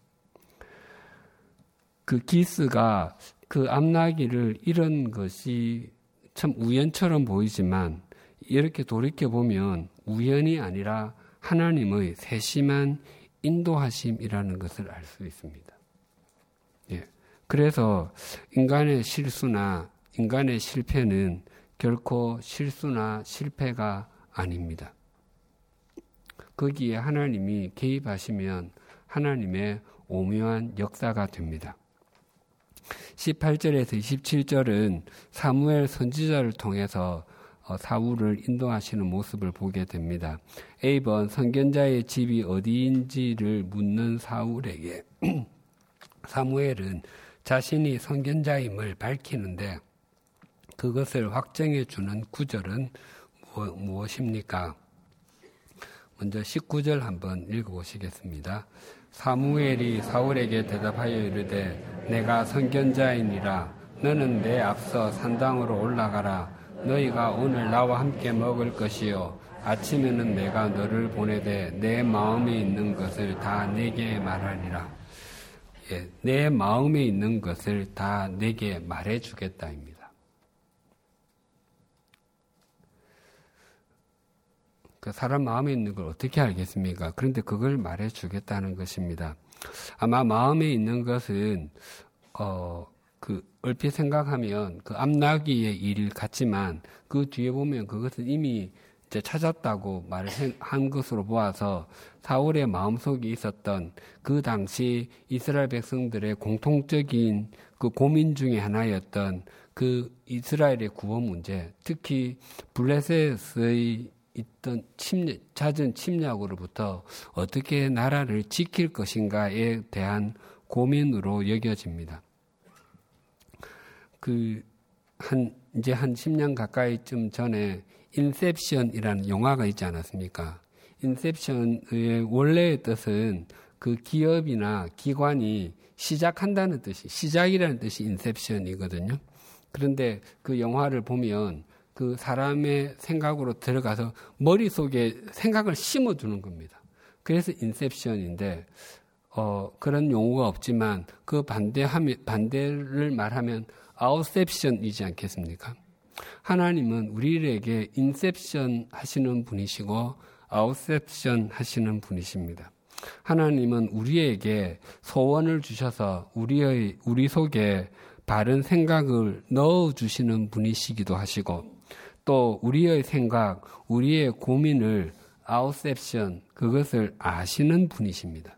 그 기스가 그 암나기를 잃은 것이 참 우연처럼 보이지만 이렇게 돌이켜보면 우연이 아니라 하나님의 세심한 인도하심이라는 것을 알 수 있습니다. 예. 그래서 인간의 실수나 인간의 실패는 결코 실수나 실패가 아닙니다. 거기에 하나님이 개입하시면 하나님의 오묘한 역사가 됩니다. 십팔 절에서 이십칠 절은 사무엘 선지자를 통해서 사울을 인도하시는 모습을 보게 됩니다. A번 선견자의 집이 어디인지를 묻는 사울에게 사무엘은 자신이 선견자임을 밝히는데 그것을 확정해 주는 구절은 무엇입니까? 먼저 십구 절 한번 읽어보시겠습니다. 사무엘이 사울에게 대답하여 이르되 내가 선견자이니라. 너는 내 앞서 산당으로 올라가라. 너희가 오늘 나와 함께 먹을 것이요 아침에는 내가 너를 보내되 내 마음에 있는 것을 다 내게 말하리라. 예, 내 마음에 있는 것을 다 내게 말해주겠다입니다. 그 사람 마음에 있는 걸 어떻게 알겠습니까? 그런데 그걸 말해주겠다는 것입니다. 아마 마음에 있는 것은 어, 그 얼핏 생각하면 그 암나기의 일 같지만 그 뒤에 보면 그것은 이미 이제 찾았다고 말을 한 것으로 보아서 사울의 마음속에 있었던 그 당시 이스라엘 백성들의 공통적인 그 고민 중에 하나였던 그 이스라엘의 구원 문제, 특히 블레셋의 있던 침략, 잦은 침략으로부터 어떻게 나라를 지킬 것인가에 대한 고민으로 여겨집니다. 그, 한, 이제 한 십 년 가까이쯤 전에 인셉션이라는 영화가 있지 않았습니까? 인셉션의 원래의 뜻은 그 기업이나 기관이 시작한다는 뜻이, 시작이라는 뜻이 인셉션이거든요. 그런데 그 영화를 보면 그 사람의 생각으로 들어가서 머릿속에 생각을 심어주는 겁니다. 그래서 인셉션인데, 어, 그런 용어가 없지만 그 반대하면, 반대를 말하면 아웃셉션이지 않겠습니까? 하나님은 우리에게 인셉션 하시는 분이시고 아웃셉션 하시는 분이십니다. 하나님은 우리에게 소원을 주셔서 우리의, 우리 속에 바른 생각을 넣어주시는 분이시기도 하시고 또 우리의 생각, 우리의 고민을 아웃셉션, 그것을 아시는 분이십니다.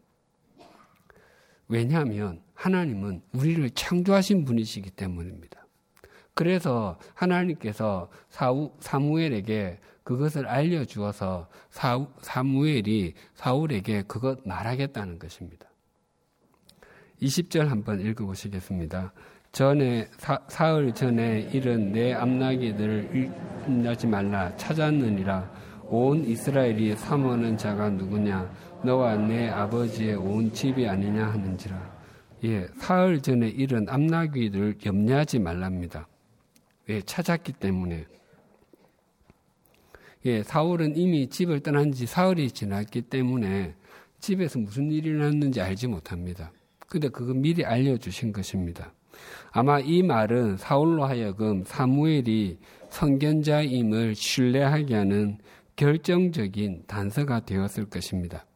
왜냐하면 하나님은 우리를 창조하신 분이시기 때문입니다. 그래서 하나님께서 사우, 사무엘에게 그것을 알려주어서 사, 사무엘이 사울에게 그것 말하겠다는 것입니다. 이십 절 한번 읽어보시겠습니다. 전에 사, 사흘 전에 일은 내 암나기들을 잃지 말라. 찾았느니라. 온 이스라엘이 사모하는 자가 누구냐? 너와 내 아버지의 온 집이 아니냐 하는지라. 예, 사흘 전에 일은 암나귀를 염려하지 말랍니다. 왜? 찾았기 때문에. 예, 사울은 이미 집을 떠난 지 사흘이 지났기 때문에 집에서 무슨 일이 났는지 알지 못합니다. 근데 그거 미리 알려주신 것입니다. 아마 이 말은 사울로 하여금 사무엘이 선견자임을 신뢰하게 하는 결정적인 단서가 되었을 것입니다.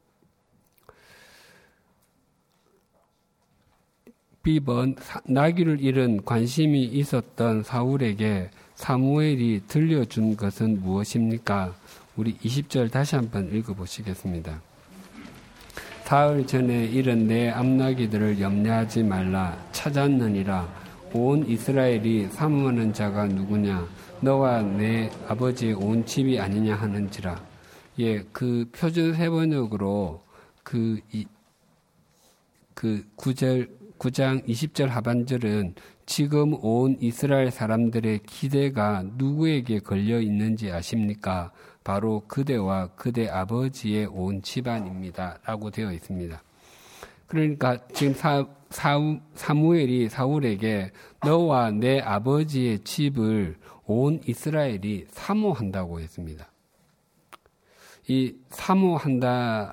B번 나귀를 잃은 관심이 있었던 사울에게 사무엘이 들려준 것은 무엇입니까? 우리 이십 절 다시 한번 읽어보시겠습니다. 사흘 전에 잃은 내 암나귀들을 염려하지 말라. 찾았느니라. 온 이스라엘이 사모하는 자가 누구냐? 너와 내 아버지의 온 집이 아니냐 하는지라. 예, 그 표준 세번역으로 그, 이, 그 구절, 구장 이십 절 하반절은 지금 온 이스라엘 사람들의 기대가 누구에게 걸려 있는지 아십니까? 바로 그대와 그대 아버지의 온 집안입니다. 라고 되어 있습니다. 그러니까 지금 사, 사, 사무엘이 사울에게 너와 내 아버지의 집을 온 이스라엘이 사모한다고 했습니다. 이 사모한다를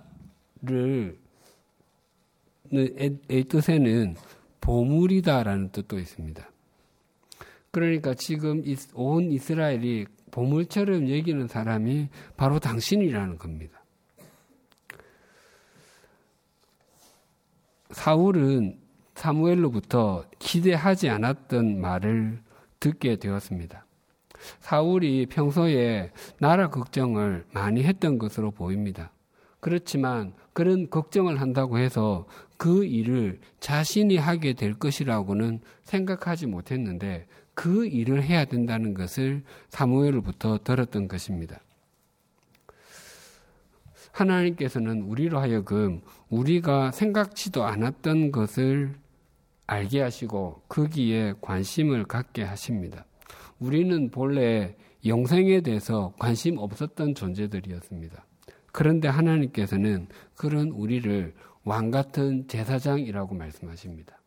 의 뜻에는 보물이다라는 뜻도 있습니다. 그러니까 지금 온 이스라엘이 보물처럼 여기는 사람이 바로 당신이라는 겁니다. 사울은 사무엘로부터 기대하지 않았던 말을 듣게 되었습니다. 사울이 평소에 나라 걱정을 많이 했던 것으로 보입니다. 그렇지만 그런 걱정을 한다고 해서 그 일을 자신이 하게 될 것이라고는 생각하지 못했는데 그 일을 해야 된다는 것을 사무엘로부터 들었던 것입니다. 하나님께서는 우리로 하여금 우리가 생각지도 않았던 것을 알게 하시고 거기에 관심을 갖게 하십니다. 우리는 본래 영생에 대해서 관심 없었던 존재들이었습니다. 그런데 하나님께서는 그런 우리를 왕같은 제사장이라고 말씀하십니다.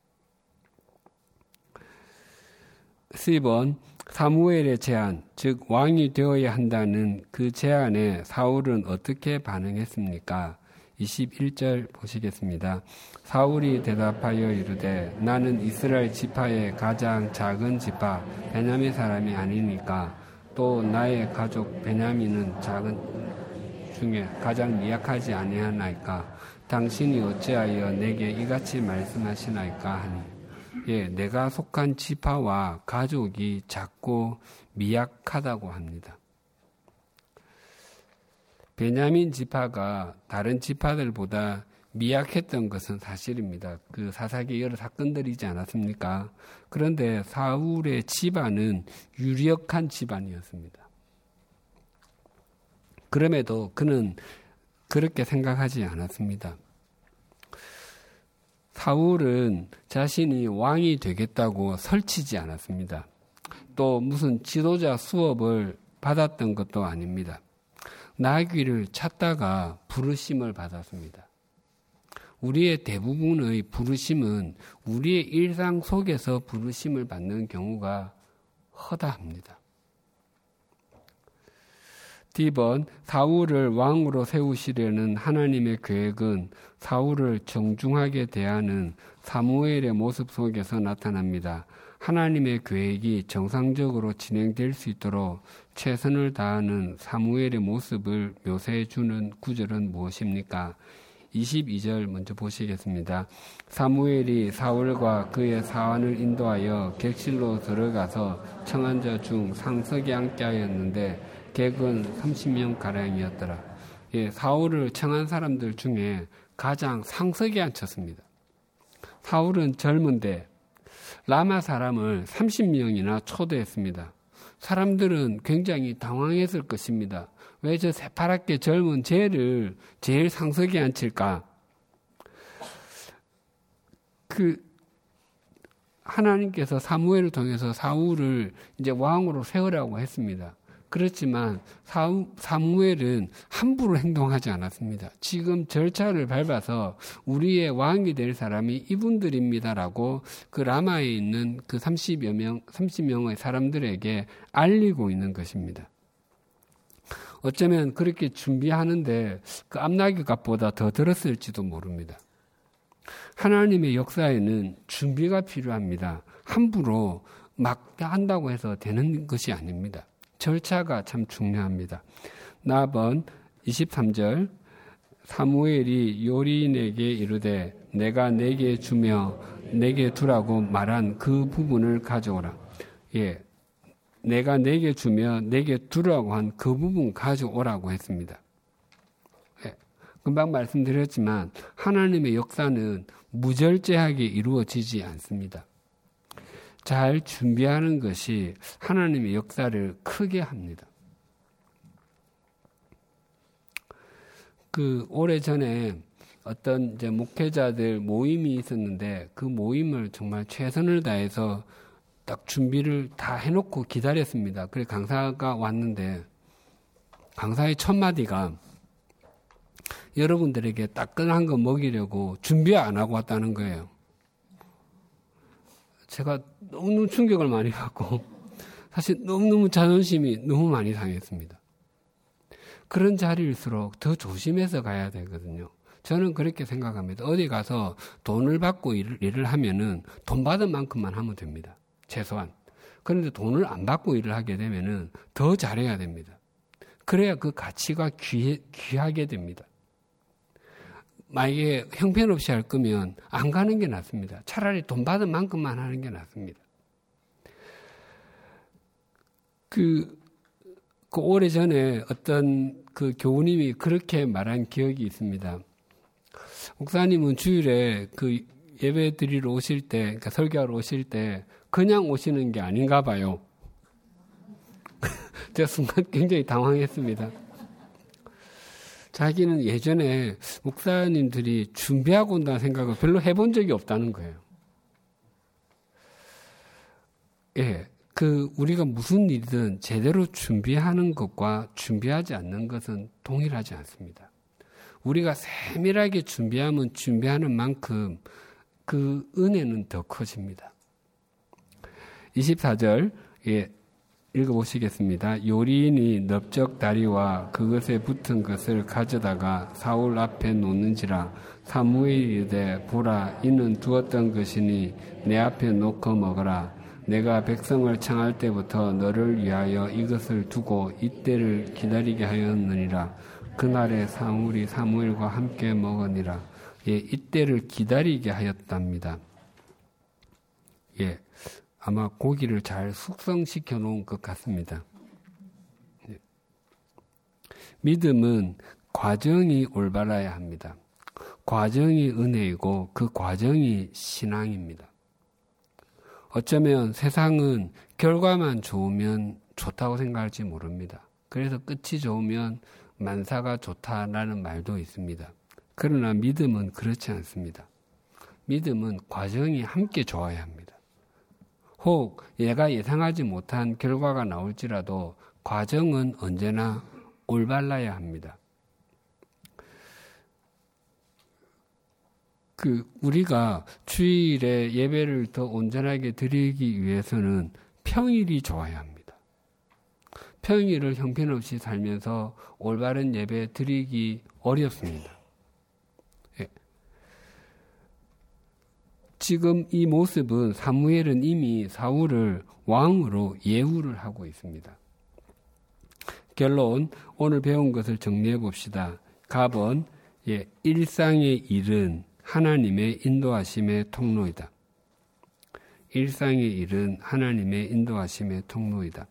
십 번 사무엘의 제안, 즉 왕이 되어야 한다는 그 제안에 사울은 어떻게 반응했습니까? 이십일 절 보시겠습니다. 사울이 대답하여 이르되 나는 이스라엘 지파의 가장 작은 지파 베냐민 사람이 아니니까 또 나의 가족 베냐민은 작은 중에 가장 미약하지 아니하나이까 당신이 어찌하여 내게 이같이 말씀하시나이까 하니 예, 내가 속한 지파와 가족이 작고 미약하다고 합니다. 베냐민 지파가 다른 지파들보다 미약했던 것은 사실입니다. 그 사사기 여러 사건들이지 않았습니까? 그런데 사울의 집안은 유력한 집안이었습니다. 그럼에도 그는 그렇게 생각하지 않았습니다. 사울은 자신이 왕이 되겠다고 설치지 않았습니다. 또 무슨 지도자 수업을 받았던 것도 아닙니다. 나귀를 찾다가 부르심을 받았습니다. 우리의 대부분의 부르심은 우리의 일상 속에서 부르심을 받는 경우가 허다합니다. D번 사울을 왕으로 세우시려는 하나님의 계획은 사울을 정중하게 대하는 사무엘의 모습 속에서 나타납니다. 하나님의 계획이 정상적으로 진행될 수 있도록 최선을 다하는 사무엘의 모습을 묘사해 주는 구절은 무엇입니까? 이십이 절 먼저 보시겠습니다. 사무엘이 사울과 그의 사환을 인도하여 객실로 들어가서 청한 자 중 상석에 앉게 하였는데 객은 삼십 명 가량이었더라. 예, 사울을 청한 사람들 중에 가장 상석에 앉혔습니다. 사울은 젊은데 라마 사람을 삼십 명이나 초대했습니다. 사람들은 굉장히 당황했을 것입니다. 왜 저 새파랗게 젊은 쟤를 제일 상석에 앉힐까? 그 하나님께서 사무엘을 통해서 사울을 이제 왕으로 세우라고 했습니다. 그렇지만 사무엘은 함부로 행동하지 않았습니다. 지금 절차를 밟아서 우리의 왕이 될 사람이 이분들입니다라고 그 라마에 있는 그 삼십여 명, 삼십 명의 사람들에게 알리고 있는 것입니다. 어쩌면 그렇게 준비하는데 그 암나귀 값보다 더 들었을지도 모릅니다. 하나님의 역사에는 준비가 필요합니다. 함부로 막 한다고 해서 되는 것이 아닙니다. 절차가 참 중요합니다. 나번 이십삼 절 사무엘이 요리인에게 이르되 내가 내게 주며 내게 두라고 말한 그 부분을 가져오라. 예, 내가 내게 주며 내게 두라고 한 그 부분 가져오라고 했습니다. 예, 금방 말씀드렸지만 하나님의 역사는 무절제하게 이루어지지 않습니다. 잘 준비하는 것이 하나님의 역사를 크게 합니다. 그 오래전에 어떤 이제 목회자들 모임이 있었는데 그 모임을 정말 최선을 다해서 딱 준비를 다 해놓고 기다렸습니다. 그래 강사가 왔는데 강사의 첫 마디가 여러분들에게 따끈한 거 먹이려고 준비 안 하고 왔다는 거예요. 제가 너무너무 충격을 많이 받고 사실 너무너무 자존심이 너무 많이 상했습니다. 그런 자리일수록 더 조심해서 가야 되거든요. 저는 그렇게 생각합니다. 어디 가서 돈을 받고 일을, 일을 하면은 돈 받은 만큼만 하면 됩니다. 최소한. 그런데 돈을 안 받고 일을 하게 되면은 더 잘해야 됩니다. 그래야 그 가치가 귀해, 귀하게 됩니다. 만약에 형편없이 할 거면 안 가는 게 낫습니다. 차라리 돈 받은 만큼만 하는 게 낫습니다. 그, 그 오래전에 어떤 그 교우님이 그렇게 말한 기억이 있습니다. 목사님은 주일에 그 예배 드리러 오실 때, 그러니까 설교하러 오실 때 그냥 오시는 게 아닌가 봐요. 제가 순간 굉장히 당황했습니다. 자기는 예전에 목사님들이 준비하고 온다는 생각을 별로 해본 적이 없다는 거예요. 예, 그 우리가 무슨 일이든 제대로 준비하는 것과 준비하지 않는 것은 동일하지 않습니다. 우리가 세밀하게 준비하면 준비하는 만큼 그 은혜는 더 커집니다. 이십사 절 예, 읽어보시겠습니다. 요리인이 넓적 다리와 그것에 붙은 것을 가져다가 사울 앞에 놓는지라 사무엘이 이르되 보라 이는 두었던 것이니 내 앞에 놓고 먹어라. 내가 백성을 청할 때부터 너를 위하여 이것을 두고 이때를 기다리게 하였느니라. 그날에 사울이 사무엘과 함께 먹으니라. 예, 이때를 기다리게 하였답니다. 예. 아마 고기를 잘 숙성시켜 놓은 것 같습니다. 믿음은 과정이 올바라야 합니다. 과정이 은혜이고 그 과정이 신앙입니다. 어쩌면 세상은 결과만 좋으면 좋다고 생각할지 모릅니다. 그래서 끝이 좋으면 만사가 좋다라는 말도 있습니다. 그러나 믿음은 그렇지 않습니다. 믿음은 과정이 함께 좋아야 합니다. 혹 얘가 예상하지 못한 결과가 나올지라도 과정은 언제나 올바라야 합니다. 그 우리가 주일에 예배를 더 온전하게 드리기 위해서는 평일이 좋아야 합니다. 평일을 형편없이 살면서 올바른 예배 드리기 어렵습니다. 지금 이 모습은 사무엘은 이미 사울을 왕으로 예우를 하고 있습니다. 결론, 오늘 배운 것을 정리해 봅시다. 갑은 예, 일상의 일은 하나님의 인도하심의 통로이다. 일상의 일은 하나님의 인도하심의 통로이다.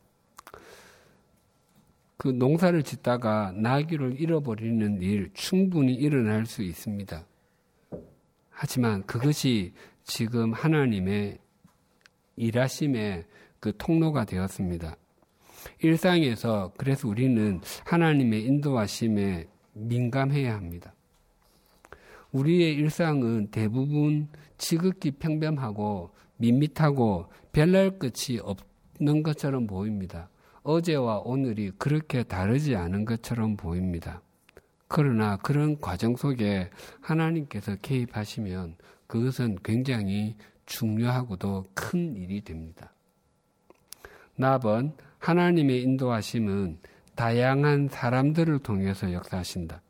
그 농사를 짓다가 나귀를 잃어버리는 일 충분히 일어날 수 있습니다. 하지만 그것이 지금 하나님의 일하심의 그 통로가 되었습니다. 일상에서 그래서 우리는 하나님의 인도하심에 민감해야 합니다. 우리의 일상은 대부분 지극히 평범하고 밋밋하고 별날 끝이 없는 것처럼 보입니다. 어제와 오늘이 그렇게 다르지 않은 것처럼 보입니다. 그러나 그런 과정 속에 하나님께서 개입하시면 그것은 굉장히 중요하고도 큰 일이 됩니다. 나번 하나님의 인도하심은 다양한 사람들을 통해서 역사하신다.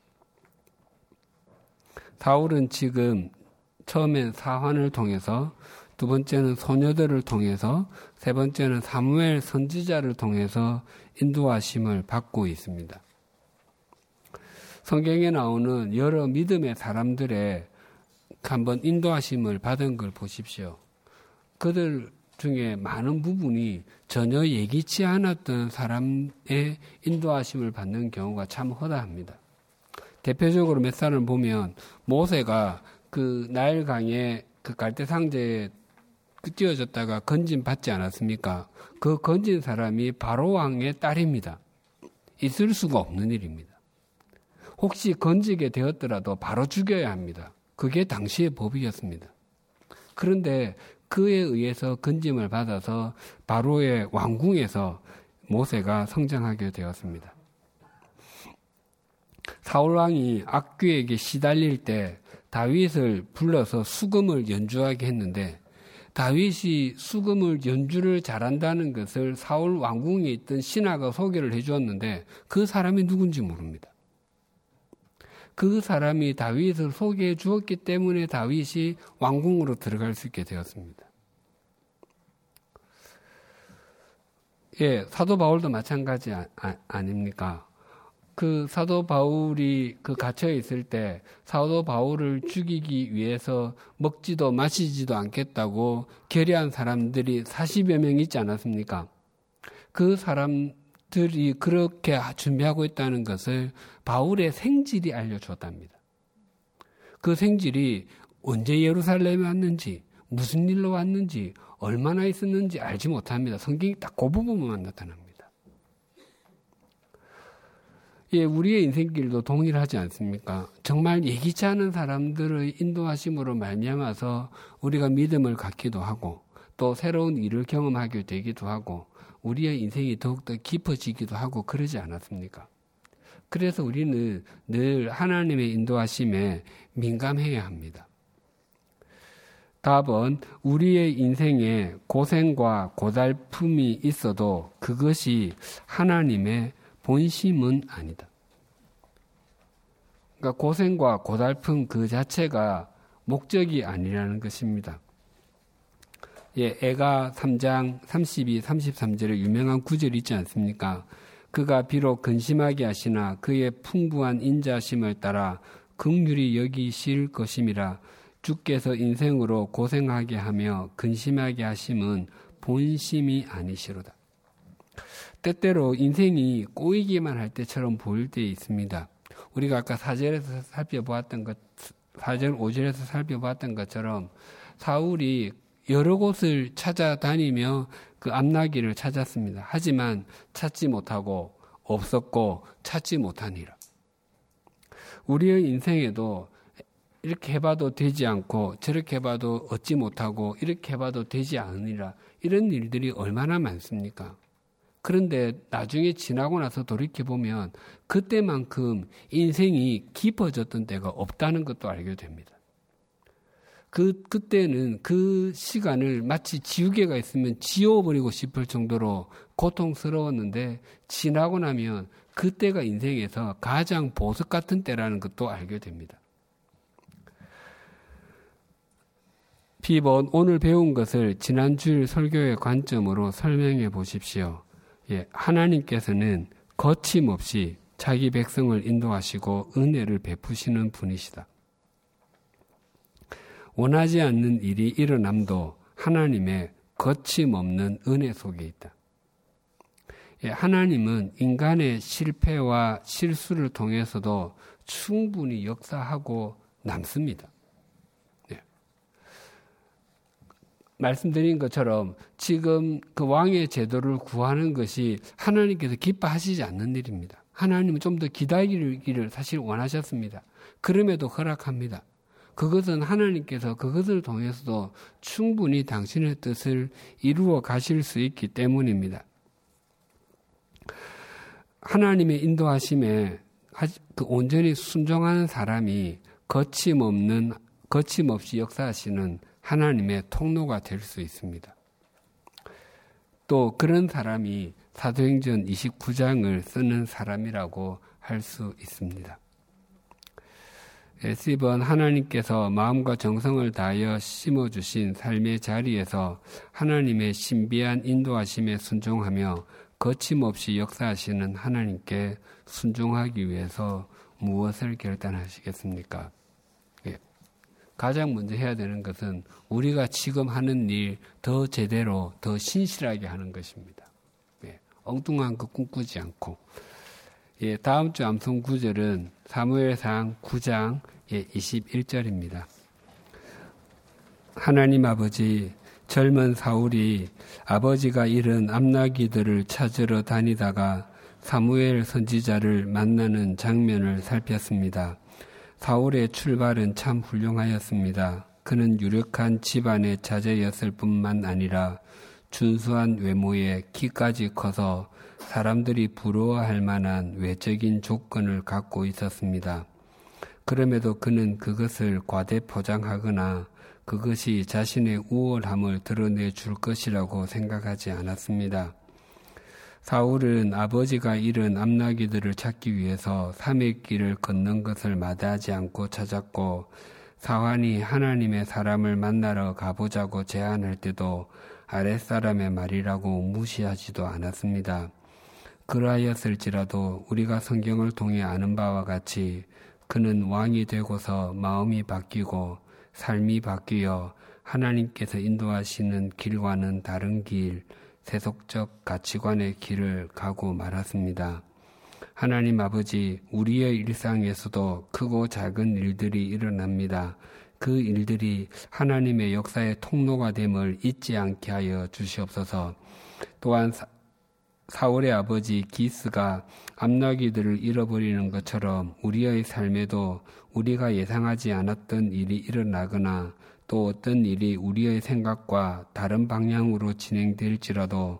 사울은 지금 처음엔 사환을 통해서, 두 번째는 소녀들을 통해서, 세 번째는 사무엘 선지자를 통해서 인도하심을 받고 있습니다. 성경에 나오는 여러 믿음의 사람들의 한번 인도하심을 받은 걸 보십시오. 그들 중에 많은 부분이 전혀 예기치 않았던 사람의 인도하심을 받는 경우가 참 허다합니다. 대표적으로 몇 사람을 보면 모세가 그 나일강에 그 갈대상자에 띄어졌다가 건진 받지 않았습니까? 그 건진 사람이 바로 왕의 딸입니다. 있을 수가 없는 일입니다. 혹시 건지게 되었더라도 바로 죽여야 합니다. 그게 당시의 법이었습니다. 그런데 그에 의해서 건짐을 받아서 바로의 왕궁에서 모세가 성장하게 되었습니다. 사울왕이 악귀에게 시달릴 때 다윗을 불러서 수금을 연주하게 했는데 다윗이 수금을 연주를 잘한다는 것을 사울 왕궁에 있던 신하가 소개를 해주었는데 그 사람이 누군지 모릅니다. 그 사람이 다윗을 소개해 주었기 때문에 다윗이 왕궁으로 들어갈 수 있게 되었습니다. 예, 사도 바울도 마찬가지 아, 아, 아닙니까? 그 사도 바울이 그 갇혀 있을 때 사도 바울을 죽이기 위해서 먹지도 마시지도 않겠다고 결의한 사람들이 사십여 명 있지 않았습니까? 그 사람들이 그렇게 준비하고 있다는 것을 바울의 생질이 알려줬답니다. 그 생질이 언제 예루살렘에 왔는지, 무슨 일로 왔는지, 얼마나 있었는지 알지 못합니다. 성경이 딱 그 부분만 나타납니다. 예, 우리의 인생길도 동일하지 않습니까? 정말 예기치 않은 사람들의 인도하심으로 말미암아서 우리가 믿음을 갖기도 하고 또 새로운 일을 경험하게 되기도 하고 우리의 인생이 더욱더 깊어지기도 하고 그러지 않았습니까? 그래서 우리는 늘 하나님의 인도하심에 민감해야 합니다. 답은 우리의 인생에 고생과 고달픔이 있어도 그것이 하나님의 본심은 아니다. 그러니까 고생과 고달픔 그 자체가 목적이 아니라는 것입니다. 예, 에가 삼 장 삼십이, 삼십삼 절에 유명한 구절이 있지 않습니까? 그가 비록 근심하게 하시나 그의 풍부한 인자심을 따라 긍휼히 여기실 것임이라. 주께서 인생으로 고생하게 하며 근심하게 하심은 본심이 아니시로다. 때때로 인생이 꼬이기만 할 때처럼 보일 때 있습니다. 우리가 아까 사 절에서 살펴보았던 것, 사 절, 오 절에서 살펴보았던 것처럼 사울이 여러 곳을 찾아다니며 그 암나기를 찾았습니다. 하지만 찾지 못하고 없었고 찾지 못하니라. 우리의 인생에도 이렇게 해봐도 되지 않고 저렇게 해봐도 얻지 못하고 이렇게 해봐도 되지 않으리라. 이런 일들이 얼마나 많습니까? 그런데 나중에 지나고 나서 돌이켜보면 그때만큼 인생이 깊어졌던 때가 없다는 것도 알게 됩니다. 그, 그때는 그 시간을 마치 지우개가 있으면 지워버리고 싶을 정도로 고통스러웠는데 지나고 나면 그때가 인생에서 가장 보석 같은 때라는 것도 알게 됩니다. 비번 오늘 배운 것을 지난주일 설교의 관점으로 설명해 보십시오. 예, 하나님께서는 거침없이 자기 백성을 인도하시고 은혜를 베푸시는 분이시다. 원하지 않는 일이 일어남도 하나님의 거침없는 은혜 속에 있다. 예, 하나님은 인간의 실패와 실수를 통해서도 충분히 역사하고 남습니다. 예. 말씀드린 것처럼 지금 그 왕의 제도를 구하는 것이 하나님께서 기뻐하시지 않는 일입니다. 하나님은 좀 더 기다리기를 사실 원하셨습니다. 그럼에도 허락합니다. 그것은 하나님께서 그것을 통해서도 충분히 당신의 뜻을 이루어 가실 수 있기 때문입니다. 하나님의 인도하심에 그 온전히 순종하는 사람이 거침없는, 거침없이 역사하시는 하나님의 통로가 될 수 있습니다. 또 그런 사람이 사도행전 이십구 장을 쓰는 사람이라고 할 수 있습니다. 십 번 하나님께서 마음과 정성을 다하여 심어주신 삶의 자리에서 하나님의 신비한 인도하심에 순종하며 거침없이 역사하시는 하나님께 순종하기 위해서 무엇을 결단하시겠습니까? 예. 가장 먼저 해야 되는 것은 우리가 지금 하는 일 더 제대로 더 신실하게 하는 것입니다. 예. 엉뚱한 거 꿈꾸지 않고. 예. 다음 주 암송 구절은 사무엘상 구 장 예, 이십일 절입니다. 하나님 아버지, 젊은 사울이 아버지가 잃은 암나귀들을 찾으러 다니다가 사무엘 선지자를 만나는 장면을 살폈습니다. 사울의 출발은 참 훌륭하였습니다. 그는 유력한 집안의 자제였을 뿐만 아니라 준수한 외모에 키까지 커서 사람들이 부러워할 만한 외적인 조건을 갖고 있었습니다. 그럼에도 그는 그것을 과대 포장하거나 그것이 자신의 우월함을 드러내 줄 것이라고 생각하지 않았습니다. 사울은 아버지가 잃은 암나귀들을 찾기 위해서 삼의 길을 걷는 것을 마다하지 않고 찾았고, 사환이 하나님의 사람을 만나러 가보자고 제안할 때도 아랫사람의 말이라고 무시하지도 않았습니다. 그러하였을지라도 우리가 성경을 통해 아는 바와 같이 그는 왕이 되고서 마음이 바뀌고 삶이 바뀌어 하나님께서 인도하시는 길과는 다른 길, 세속적 가치관의 길을 가고 말았습니다. 하나님 아버지, 우리의 일상에서도 크고 작은 일들이 일어납니다. 그 일들이 하나님의 역사의 통로가 됨을 잊지 않게 하여 주시옵소서. 또한 사, 사울의 아버지 기스가 암나귀들을 잃어버리는 것처럼 우리의 삶에도 우리가 예상하지 않았던 일이 일어나거나 또 어떤 일이 우리의 생각과 다른 방향으로 진행될지라도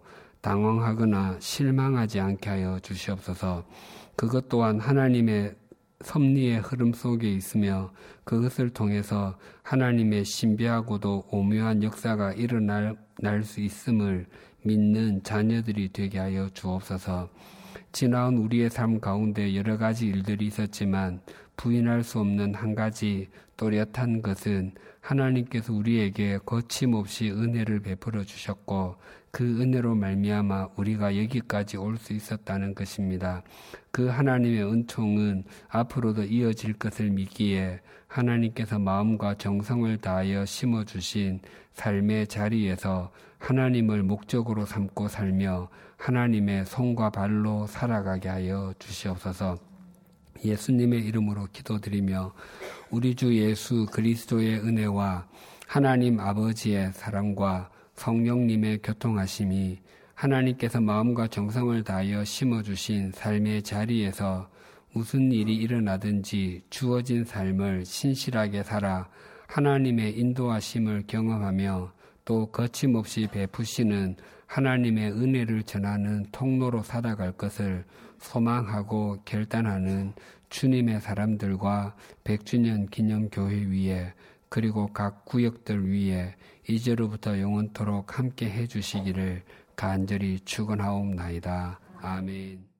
당황하거나 실망하지 않게 하여 주시옵소서. 그것 또한 하나님의 섭리의 흐름 속에 있으며 그것을 통해서 하나님의 신비하고도 오묘한 역사가 일어날 날 수 있음을 믿는 자녀들이 되게 하여 주옵소서. 지나온 우리의 삶 가운데 여러 가지 일들이 있었지만 부인할 수 없는 한 가지 또렷한 것은 하나님께서 우리에게 거침없이 은혜를 베풀어 주셨고 그 은혜로 말미암아 우리가 여기까지 올 수 있었다는 것입니다. 그 하나님의 은총은 앞으로도 이어질 것을 믿기에 하나님께서 마음과 정성을 다하여 심어주신 삶의 자리에서 하나님을 목적으로 삼고 살며 하나님의 손과 발로 살아가게 하여 주시옵소서. 예수님의 이름으로 기도드리며 우리 주 예수 그리스도의 은혜와 하나님 아버지의 사랑과 성령님의 교통하심이 하나님께서 마음과 정성을 다하여 심어주신 삶의 자리에서 무슨 일이 일어나든지 주어진 삶을 신실하게 살아 하나님의 인도하심을 경험하며 또 거침없이 베푸시는 하나님의 은혜를 전하는 통로로 살아갈 것을 소망하고 결단하는 주님의 사람들과 백 주년 기념교회 위에 그리고 각 구역들 위에 이제로부터 영원토록 함께 해주시기를 간절히 축원하옵나이다. 아멘.